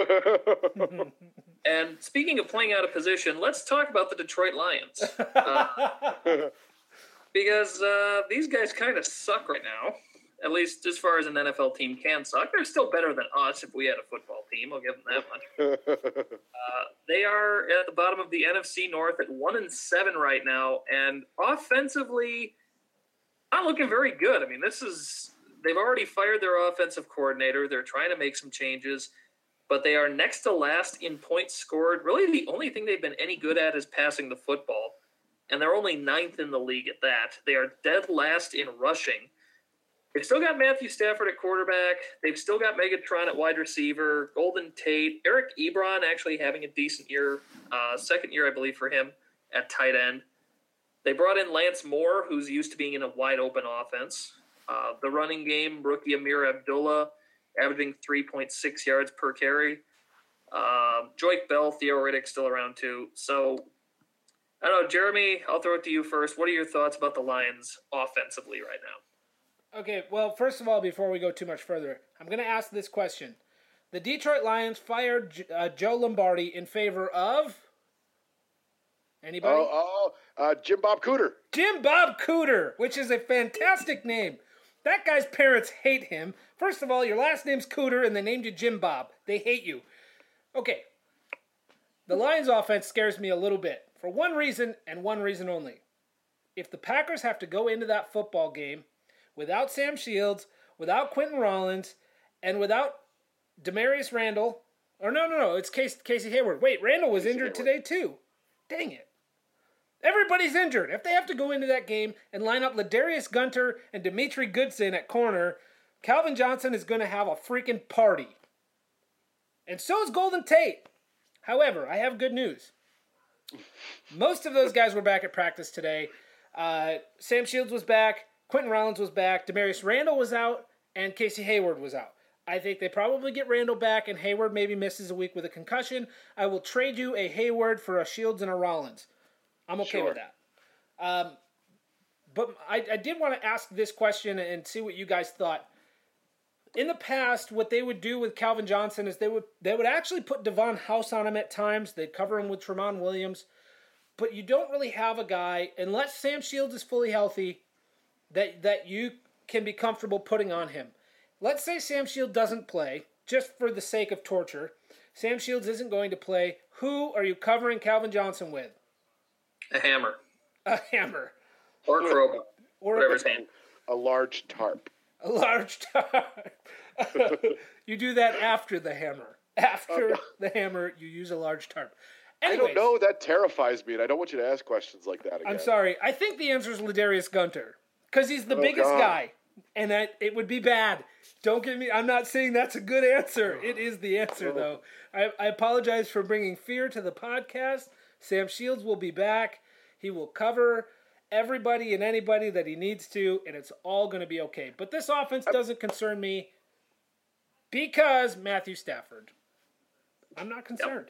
And speaking of playing out of position, let's talk about the Detroit Lions. Uh, because uh, these guys kind of suck right now, at least as far as an N F L team can suck. They're still better than us if we had a football team. I'll give them that much. uh, they are at the bottom of the N F C North at one and seven right now, and offensively, not looking very good. I mean, this is... They've already fired their offensive coordinator. They're trying to make some changes. but they are next to last in points scored. Really, the only thing they've been any good at is passing the football, and they're only ninth in the league at that. They are dead last in rushing. They've still got Matthew Stafford at quarterback. They've still got Megatron at wide receiver, Golden Tate, Eric Ebron actually having a decent year, uh, second year, I believe, for him at tight end. They brought in Lance Moore, who's used to being in a wide-open offense. Uh, the running game, rookie Amir Abdullah, averaging three point six yards per carry. Um, Joique Bell, Theo Riddick still around too. So, I don't know, Jeremy, I'll throw it to you first. What are your thoughts about the Lions offensively right now? Okay, well, first of all, before we go too much further, I'm going to ask this question. The Detroit Lions fired uh, Joe Lombardi in favor of... Anybody? Oh, oh uh, Jim Bob Cooter. Jim Bob Cooter, which is a fantastic name. That guy's parents hate him. First of all, your last name's Cooter, and they named you Jim Bob. They hate you. Okay. The Lions offense scares me a little bit. For one reason, and one reason only. If the Packers have to go into that football game without Sam Shields, without Quentin Rollins, and without Demarius Randall, or no, no, no, it's Casey, Casey Hayward. Wait, Randall was Casey injured Hayward. today too. Dang it. Everybody's injured. If they have to go into that game and line up Ladarius Gunter and Dimitri Goodson at corner, Calvin Johnson is going to have a freaking party. And so is Golden Tate. However, I have good news. Most of those guys were back at practice today. Uh, Sam Shields was back. Quentin Rollins was back. Demarius Randall was out. And Casey Hayward was out. I think they probably get Randall back, and Hayward maybe misses a week with a concussion. I will trade you a Hayward for a Shields and a Rollins. I'm okay Sure. with that. Um, but I, I did want to ask this question and see what you guys thought. In the past, what they would do with Calvin Johnson is they would they would actually put Devon House on him at times. They'd cover him with Tramon Williams. But you don't really have a guy, unless Sam Shields is fully healthy, that, that you can be comfortable putting on him. Let's say Sam Shields doesn't play, just for the sake of torture. Sam Shields isn't going to play. Who are you covering Calvin Johnson with? A hammer. A hammer. Or a crowbar. Or Whatever's hand. A large tarp. A large tarp. You do that after the hammer. After the hammer, you use a large tarp. Anyways, I don't know. That terrifies me, and I don't want you to ask questions like that again. I'm sorry. I think the answer is Ladarius Gunter. Because he's the Oh, biggest God. guy. And that it would be bad. Don't give me... I'm not saying that's a good answer. It is the answer, though. I, I apologize for bringing fear to the podcast. Sam Shields will be back. He will cover everybody and anybody that he needs to, and it's all going to be okay. But this offense doesn't concern me because Matthew Stafford. I'm not concerned.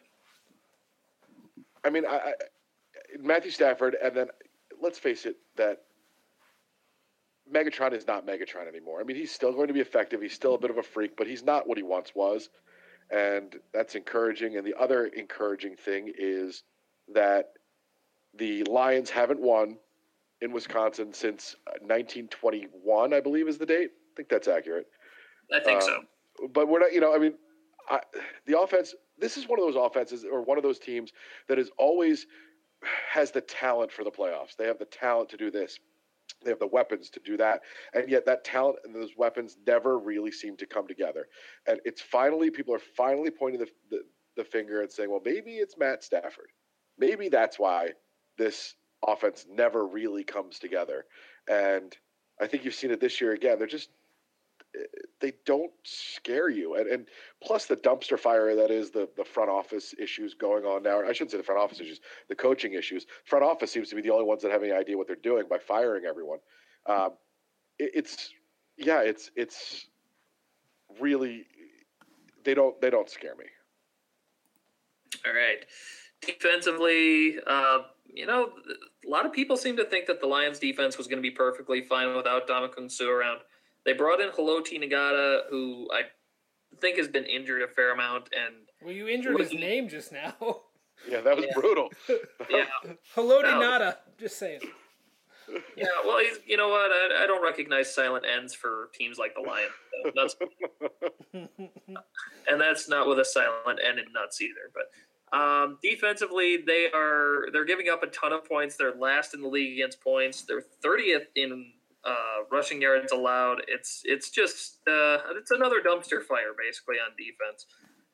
I mean, I, I, Matthew Stafford, and then let's face it, that Megatron is not Megatron anymore. I mean, he's still going to be effective. He's still a bit of a freak, but he's not what he once was, and that's encouraging. And the other encouraging thing is that the Lions haven't won in Wisconsin since nineteen twenty-one, I believe is the date. I think that's accurate. I think Um, so. But we're not, you know, I mean, I, the offense, this is one of those offenses or one of those teams that is always has the talent for the playoffs. They have the talent to do this. They have the weapons to do that. And yet that talent and those weapons never really seem to come together. And it's finally, people are finally pointing the, the, the finger and saying, well, maybe it's Matt Stafford. Maybe that's why this offense never really comes together. And I think you've seen it this year again. They're just, they don't scare you. And, and plus the dumpster fire that is the, the front office issues going on now. I shouldn't say the front office issues, the coaching issues. Front office seems to be the only ones that have any idea what they're doing by firing everyone. Um, it, it's, yeah, it's, it's really, they don't, they don't scare me. All right. Defensively, uh, you know, a lot of people seem to think that the Lions defense was going to be perfectly fine without Ndamukong Suh around. They brought in Haloti Nagata, who I think has been injured a fair amount. And Well, you injured his name just now. Yeah, that was Yeah. brutal. yeah, Hello to No. Nada. Just saying. yeah. Well, he's, you know what? I, I don't recognize silent ends for teams like the Lions. So that's, and that's not with a silent N in nuts either. But um, defensively, they are they're giving up a ton of points. They're last in the league against points. They're thirtieth in uh, rushing yards allowed. It's it's just uh, it's another dumpster fire basically on defense.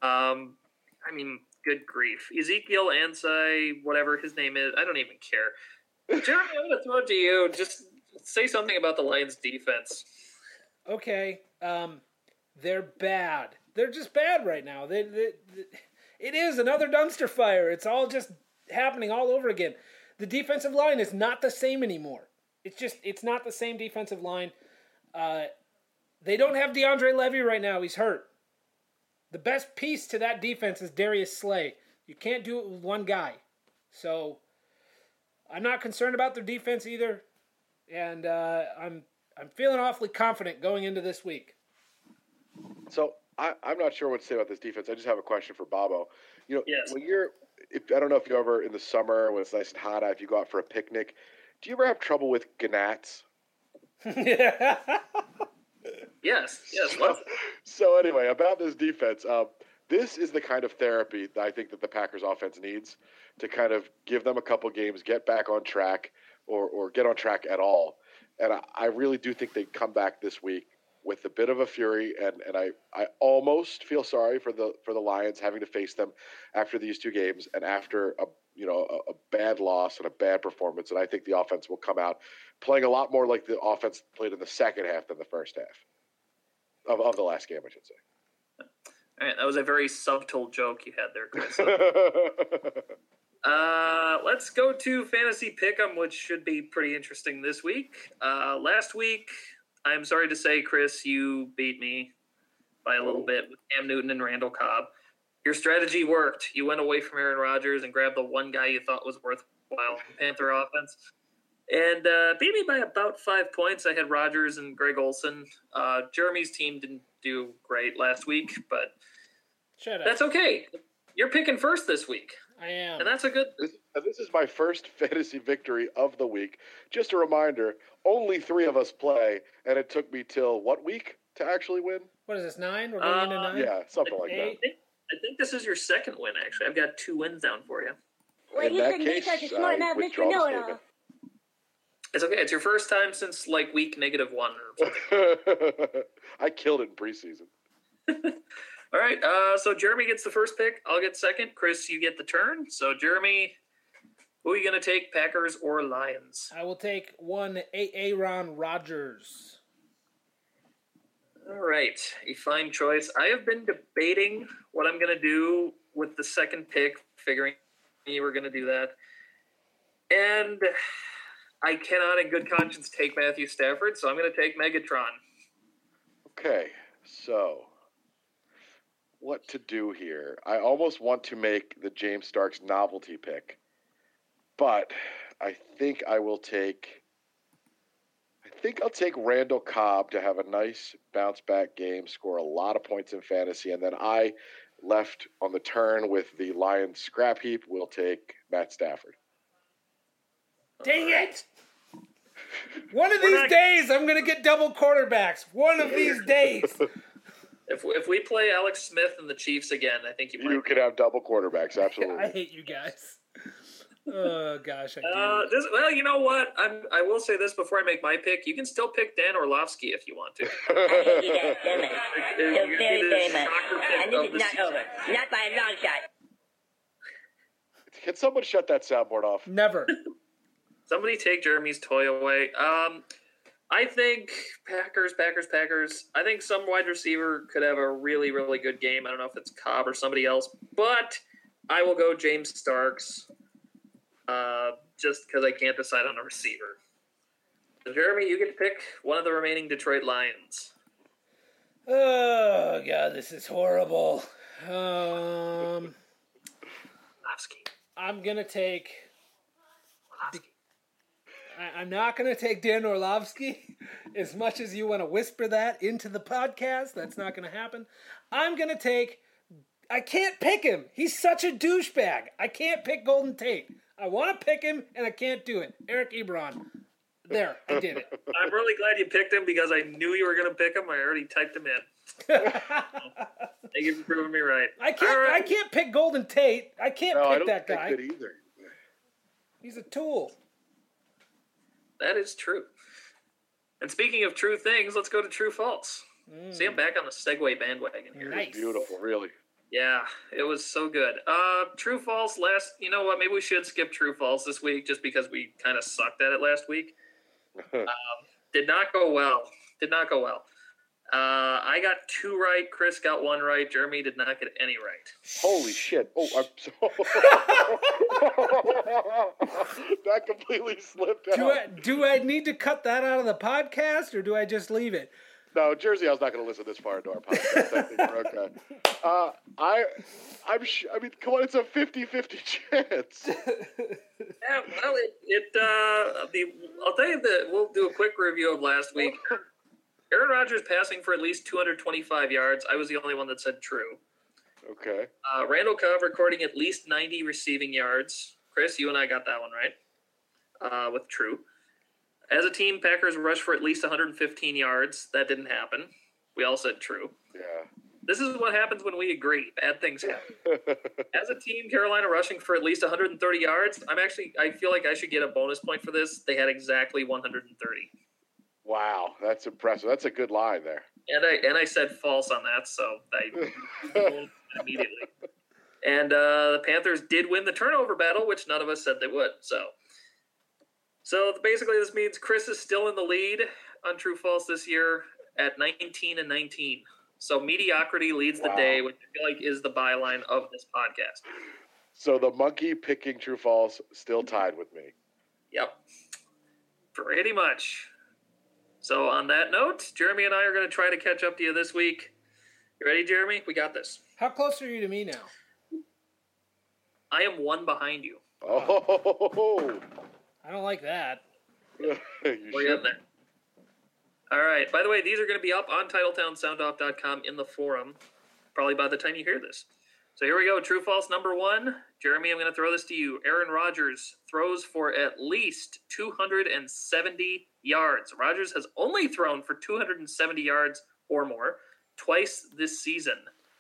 Um, I mean, good grief. Ezekiel Ansai, whatever his name is, I don't even care. Jeremy, I'm going to throw it to you. Just say something about the Lions' defense. Okay. Um, they're bad. They're just bad right now. They, they, they, it is another dumpster fire. It's all just happening all over again. The defensive line is not the same anymore. It's just, it's not the same defensive line. Uh, they don't have DeAndre Levy right now. He's hurt. The best piece to that defense is Darius Slay. You can't do it with one guy. So I'm not concerned about their defense either. And uh, I'm I'm feeling awfully confident going into this week. So I, I'm not sure what to say about this defense. I just have a question for Bobo. You know, yes. when you're, if, I don't know if you ever in the summer when it's nice and hot out, if you go out for a picnic, do you ever have trouble with gnats? Yes, yes. So, so anyway, about this defense, um, this is the kind of therapy that I think that the Packers offense needs to kind of give them a couple games, get back on track, or or get on track at all. And I, I really do think they come back this week with a bit of a fury, and, and I, I almost feel sorry for the for the Lions having to face them after these two games and after a you know a, a bad loss and a bad performance. And I think the offense will come out playing a lot more like the offense played in the second half than the first half. Of, of the last game, I should say. All right, that was a very subtle joke you had there, Chris. uh, let's go to Fantasy Pick'em, which should be pretty interesting this week. Uh, last week, I'm sorry to say, Chris, you beat me by a little bit with Cam Newton and Randall Cobb. Your strategy worked. You went away from Aaron Rodgers and grabbed the one guy you thought was worthwhile, Panther offense. And uh, beat me by about five points. I had Rodgers and Greg Olsen. Uh, Jeremy's team didn't do great last week, but Shut up. That's okay. You're picking first this week. I am. And that's a good... This, this is my first fantasy victory of the week. Just a reminder, only three of us play, and it took me till what week to actually win? What is this, nine? We're going Uh, into nine? Yeah, something like I that. think, I think this is your second win, actually. I've got two wins down for you. Well, In you that couldn't case, be such a smart I mouth, withdraw Mister the Know-It-All. statement. It's okay. It's your first time since, like, week negative one or something. I killed it in preseason. All right, uh, so Jeremy gets the first pick. I'll get second. Chris, you get the turn. So, Jeremy, who are you going to take, Packers or Lions? I will take one Aaron Rodgers. All right, a fine choice. I have been debating what I'm going to do with the second pick, figuring you were going to do that. And I cannot in good conscience take Matthew Stafford, so I'm going to take Megatron. Okay, so what to do here? I almost want to make the James Starks novelty pick, but I think I will take I think I'll take Randall Cobb to have a nice bounce back game, score a lot of points in fantasy, and then I, left on the turn with the Lions scrap heap, will take Matt Stafford. Dang it! One of We're these not- days, I'm going to get double quarterbacks. One of these days. If if we play Alex Smith and the Chiefs again, I think you might. You could have double quarterbacks, absolutely. I hate you guys. Oh, gosh, I do. Uh, this, well, you know what? I'm, I will say this before I make my pick. You can still pick Dan Orlovsky if you want to. I hate you guys so much. If So you're very, gonna very do much. shocker pick And of this the is not season. over. Not by a long shot. Can someone shut that soundboard off? Never. Somebody take Jeremy's toy away. Um, I think Packers, Packers, Packers. I think some wide receiver could have a really, really good game. I don't know if it's Cobb or somebody else, but I will go James Starks uh, just because I can't decide on a receiver. So Jeremy, you get to pick one of the remaining Detroit Lions. Oh, God, this is horrible. Um, Orlovsky. I'm going to take... Orlovsky. I, I'm not going to take Dan Orlovsky. As much as you want to whisper that into the podcast, that's not going to happen. I'm going to take... I can't pick him. He's such a douchebag. I can't pick Golden Tate. I want to pick him, and I can't do it. Eric Ebron. There, I did it. I'm really glad you picked him because I knew you were going to pick him. I already typed him in. Thank you for proving me right. I can't. All right. I can't pick Golden Tate. I can't No, I pick don't that think guy. that either. He's a tool. That is true. And speaking of true things, let's go to true false. Mm. See, I'm back on the Segway bandwagon here. Nice. Beautiful, really. Yeah, it was so good. Uh, true false last. You know what? Maybe we should skip true false this week just because we kind of sucked at it last week. um, did not go well. Did not go well. Uh, I got two right. Chris got one right. Jeremy did not get any right. Holy shit! Oh, I'm so that completely slipped out. Do I, do I need to cut that out of the podcast, or do I just leave it? No, Jersey, I was not going to listen this far into our podcast. I think we're okay. Uh, I, I'm. Sh- I mean, come on, it's a fifty-fifty chance. Yeah, well, it. it uh, the I'll tell you that we'll do a quick review of last week. Aaron Rodgers passing for at least two hundred twenty-five yards. I was the only one that said true. Okay. Uh, Randall Cobb recording at least ninety receiving yards. Chris, you and I got that one right. Uh, with true. As a team, Packers rushed for at least one hundred fifteen yards. That didn't happen. We all said true. Yeah. This is what happens when we agree. Bad things happen. As a team, Carolina rushing for at least one hundred thirty yards. I'm actually, I feel like I should get a bonus point for this. They had exactly one hundred thirty. Wow, that's impressive. That's a good line there. And I and I said false on that, so I immediately. And uh, the Panthers did win the turnover battle, which none of us said they would. So, so basically, this means Chris is still in the lead on True False this year at nineteen and nineteen. So mediocrity leads Wow. the day, which I feel like is the byline of this podcast. So the monkey picking True False still tied with me. Yep, pretty much. So on that note, Jeremy and I are going to try to catch up to you this week. You ready, Jeremy? We got this. How close are you to me now? I am one behind you. Oh, I don't like that. you We're getting there. All right. By the way, these are going to be up on titletown sound off dot com in the forum, probably by the time you hear this. So here we go. True, false, number one. Jeremy, I'm going to throw this to you. Aaron Rodgers throws for at least two hundred seventy yards. Rodgers has only thrown for two hundred seventy yards or more twice this season.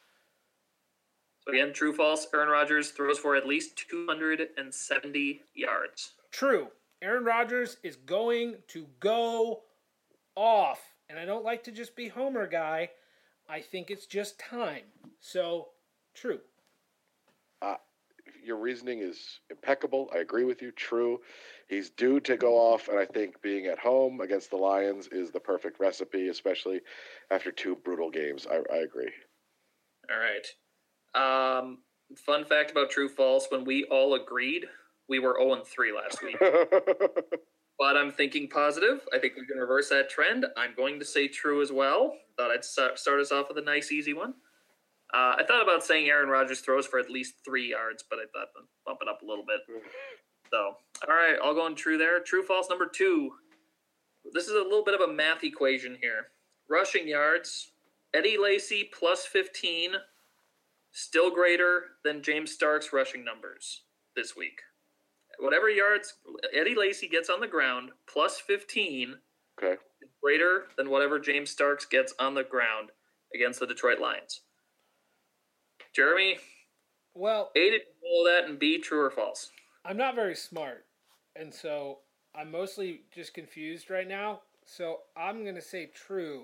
So again, true, false. Aaron Rodgers throws for at least two hundred seventy yards. True. Aaron Rodgers is going to go off. And I don't like to just be Homer guy. I think it's just time. So, true. Uh, your reasoning is impeccable. I agree with you. True. He's due to go off, and I think being at home against the Lions is the perfect recipe, especially after two brutal games. I, I agree. All right. Um, fun fact about true, false. When we all agreed, we were oh and three last week. But I'm thinking positive. I think we can reverse that trend. I'm going to say true as well. Thought I'd start us off with a nice, easy one. Uh, I thought about saying Aaron Rodgers throws for at least three yards, but I thought I'd bump it up a little bit. So, all right, I'll go in true there. True, false, number two. This is a little bit of a math equation here. Rushing yards, Eddie Lacy plus fifteen, still greater than James Stark's rushing numbers this week. Whatever yards Eddie Lacy gets on the ground, plus fifteen, Okay. is greater than whatever James Starks gets on the ground against the Detroit Lions. Jeremy, Well, A, did you follow that, and B, true or false? I'm not very smart. And so I'm mostly just confused right now. So I'm going to say true.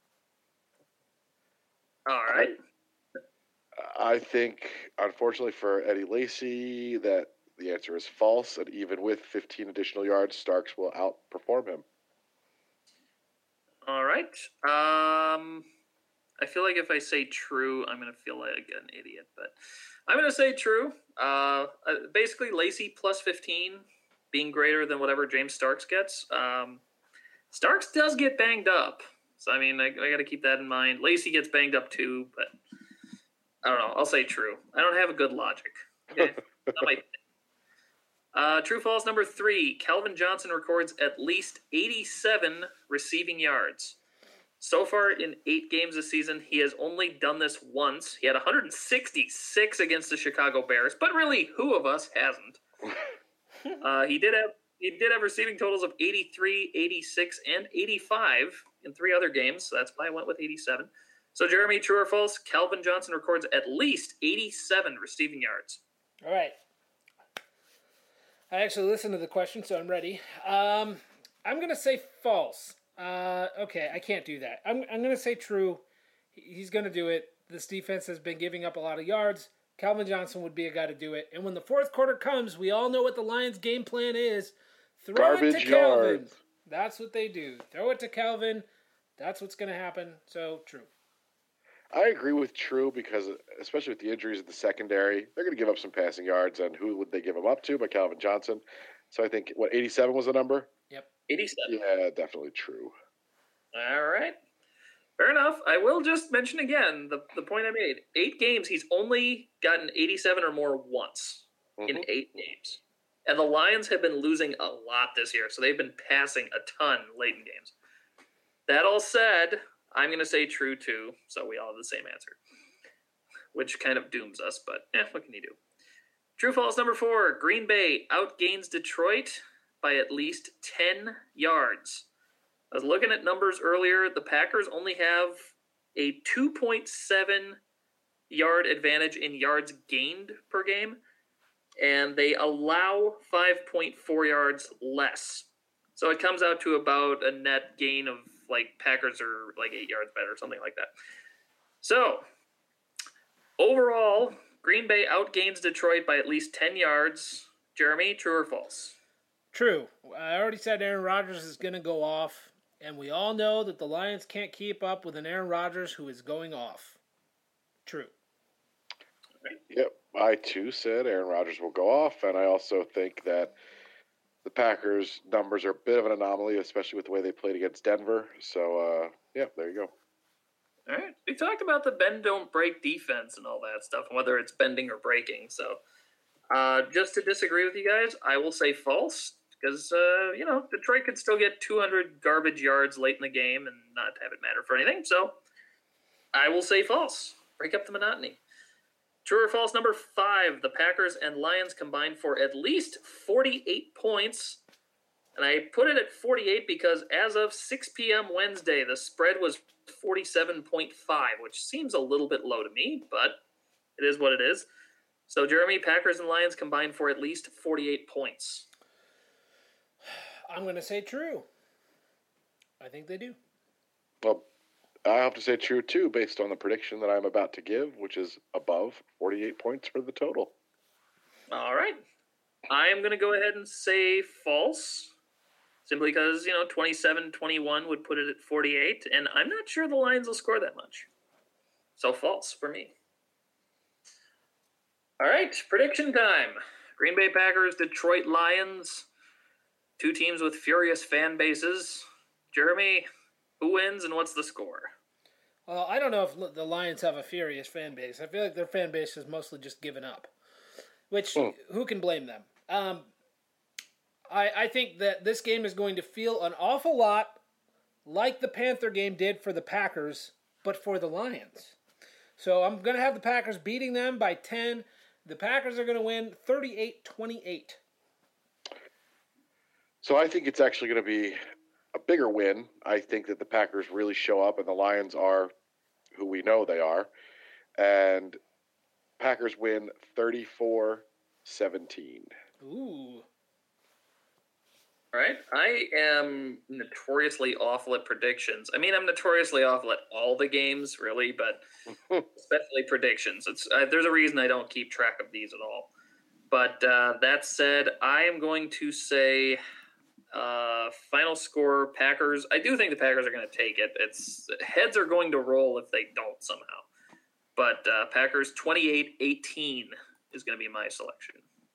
All right. I think, unfortunately for Eddie Lacy, that the answer is false, and even with fifteen additional yards, Starks will outperform him. All right. Um, I feel like if I say true, I'm going to feel like an idiot, but I'm going to say true. Uh, basically, Lacy plus fifteen being greater than whatever James Starks gets. Um, Starks does get banged up. So, I mean, I, I got to keep that in mind. Lacy gets banged up too, but I don't know. I'll say true. I don't have a good logic. Okay? Not my thing. Uh, true, false, number three. Calvin Johnson records at least eighty-seven receiving yards. So far in eight games this season, he has only done this once. He had one hundred sixty-six against the Chicago Bears, but really, who of us hasn't? uh, he did have he did have receiving totals of eighty-three, eighty-six, and eighty-five in three other games, so that's why I went with eighty-seven. So, Jeremy, true or false? Calvin Johnson records at least eighty-seven receiving yards. All right. I actually listened to the question, so I'm ready. Um, I'm going to say false. Uh, okay, I can't do that. I'm, I'm going to say true. He's going to do it. This defense has been giving up a lot of yards. Calvin Johnson would be a guy to do it. And when the fourth quarter comes, we all know what the Lions' game plan is. Throw Garbage it to Calvin. yards. That's what they do. Throw it to Calvin. That's what's going to happen. So, true. I agree with True because, especially with the injuries in the secondary, they're going to give up some passing yards. And who would they give them up to? But Calvin Johnson. So I think, what, eighty-seven was the number? Yep. eighty-seven. Yeah, definitely True. All right. Fair enough. I will just mention again the, the point I made. Eight games, he's only gotten eighty-seven or more once mm-hmm. in eight games. And the Lions have been losing a lot this year, so they've been passing a ton late in games. That all said, I'm going to say True too, so we all have the same answer, which kind of dooms us, but eh, what can you do? True false number four, Green Bay outgains Detroit by at least ten yards. I was looking at numbers earlier. The Packers only have a two point seven yard advantage in yards gained per game, and they allow five point four yards less. So it comes out to about a net gain of, like, Packers are like eight yards better, something like that. So, overall, Green Bay outgains Detroit by at least ten yards. Jeremy, true or false? True. I already said Aaron Rodgers is going to go off, and we all know that the Lions can't keep up with an Aaron Rodgers who is going off. True. Yep, I too said Aaron Rodgers will go off, and I also think that the Packers' numbers are a bit of an anomaly, especially with the way they played against Denver. So, uh, yeah, there you go. All right. We talked about the bend, don't break defense and all that stuff, and whether it's bending or breaking. So, uh, just to disagree with you guys, I will say false, because, uh, you know, Detroit could still get two hundred garbage yards late in the game and not have it matter for anything. So, I will say false. Break up the monotony. True or false number five, the Packers and Lions combined for at least forty-eight points. And I put it at forty-eight because as of six p.m. Wednesday, the spread was forty-seven point five, which seems a little bit low to me, but it is what it is. So, Jeremy, Packers and Lions combined for at least forty-eight points. I'm going to say true. I think they do. Well, I have to say true, too, based on the prediction that I'm about to give, which is above forty-eight points for the total. All right. I am going to go ahead and say false, simply because, you know, twenty-seven twenty-one would put it at forty-eight, and I'm not sure the Lions will score that much. So false for me. All right, prediction time. Green Bay Packers, Detroit Lions, two teams with furious fan bases. Jeremy, who wins and what's the score? Well, I don't know if the Lions have a furious fan base. I feel like their fan base has mostly just given up, which oh. who can blame them? Um, I, I think that this game is going to feel an awful lot like the Panther game did for the Packers, but for the Lions. So I'm going to have the Packers beating them by ten. The Packers are going to win thirty-eight twenty-eight. So I think it's actually going to be a bigger win. I think that the Packers really show up and the Lions are who we know they are. And Packers win thirty-four seventeen. Ooh. All right. I am notoriously awful at predictions. I mean, I'm notoriously awful at all the games, really, but especially predictions. It's uh, there's a reason I don't keep track of these at all. But uh, that said, I am going to say uh, final score Packers. I do think the Packers are going to take it. It's heads are going to roll if they don't somehow. But uh, Packers twenty-eight eighteen is going to be my selection.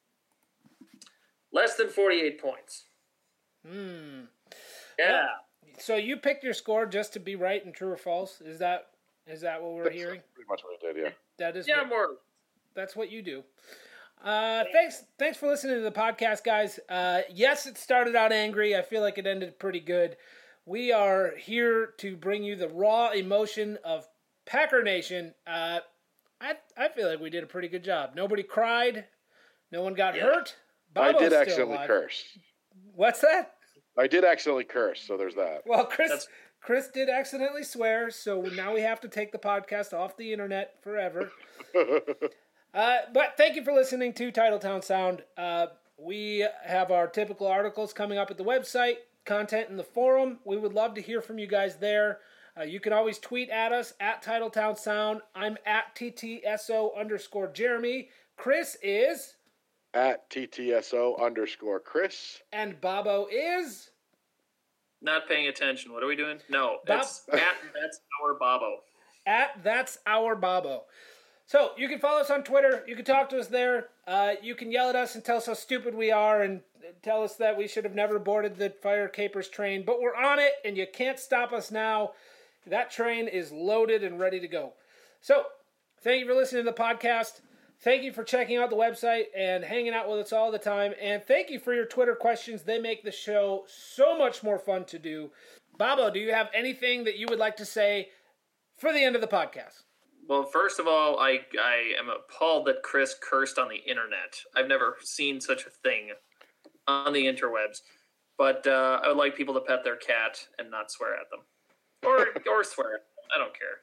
Less than forty-eight points. Hmm. Yeah. Well, so you picked your score just to be right and true or false? Is that is that what we're That's hearing? Pretty much what I did, yeah. That is yeah, what, more. That's what you do. Uh, thanks, thanks for listening to the podcast, guys. Uh, yes, it started out angry. I feel like it ended pretty good. We are here to bring you the raw emotion of Packer Nation. Uh, I I feel like we did a pretty good job. Nobody cried. No one got yeah. hurt. Bobo's I did still accidentally alive. curse. What's that? I did accidentally curse, so there's that. Well, Chris That's... Chris did accidentally swear, so now we have to take the podcast off the internet forever. uh, but thank you for listening to Titletown Sound. Uh, we have our typical articles coming up at the website, content in the forum. We would love to hear from you guys there. Uh, you can always tweet at us at Titletown Sound. I'm at T T S O underscore Jeremy. Chris is at T T S O underscore Chris. And Bobo is not paying attention. What are we doing? No, Bob- it's at That's Our Bobo. At That's Our Bobo. So you can follow us on Twitter. You can talk to us there. Uh, you can yell at us and tell us how stupid we are and tell us that we should have never boarded the Fire Capers train. But we're on it, and you can't stop us now. That train is loaded and ready to go. So thank you for listening to the podcast. Thank you for checking out the website and hanging out with us all the time. And thank you for your Twitter questions. They make the show so much more fun to do. Bobo, do you have anything that you would like to say for the end of the podcast? Well, first of all, I I am appalled that Chris cursed on the internet. I've never seen such a thing on the interwebs. But uh, I would like people to pet their cat and not swear at them. Or or swear. I don't care.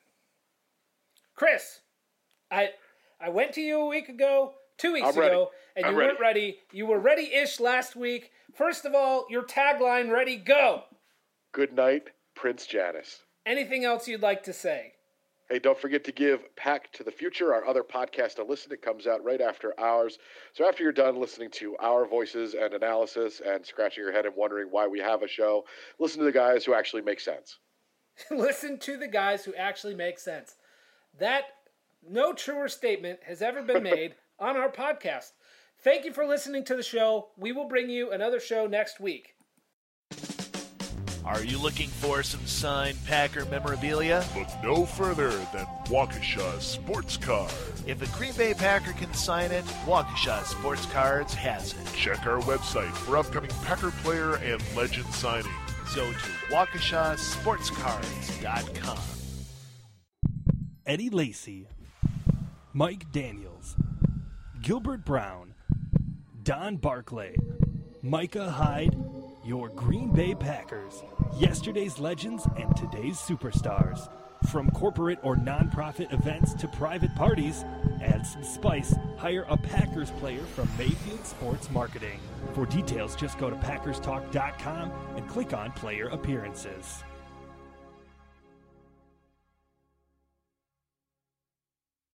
Chris, I I went to you a week ago, two weeks I'm ready. ago, and I'm you ready. weren't ready. You were ready-ish last week. First of all, your tagline, ready, go. Good night, Prince Janice. Anything else you'd like to say? Hey, don't forget to give Pack to the Future, our other podcast, a listen. It comes out right after ours. So after you're done listening to our voices and analysis and scratching your head and wondering why we have a show, listen to the guys who actually make sense. Listen to the guys who actually make sense. That no truer statement has ever been made on our podcast. Thank you for listening to the show. We will bring you another show next week. Are you looking for some signed Packer memorabilia? Look no further than Waukesha Sports Card. If a Green Bay Packer can sign it, Waukesha Sports Cards has it. Check our website for upcoming Packer player and legend signings. Go to Waukesha Sports Cards dot com. Eddie Lacy, Mike Daniels, Gilbert Brown, Don Barclay, Micah Hyde, your Green Bay Packers, yesterday's legends and today's superstars. From corporate or nonprofit events to private parties, add some spice, hire a Packers player from Mayfield Sports Marketing. For details, just go to Packers Talk dot com and click on Player Appearances.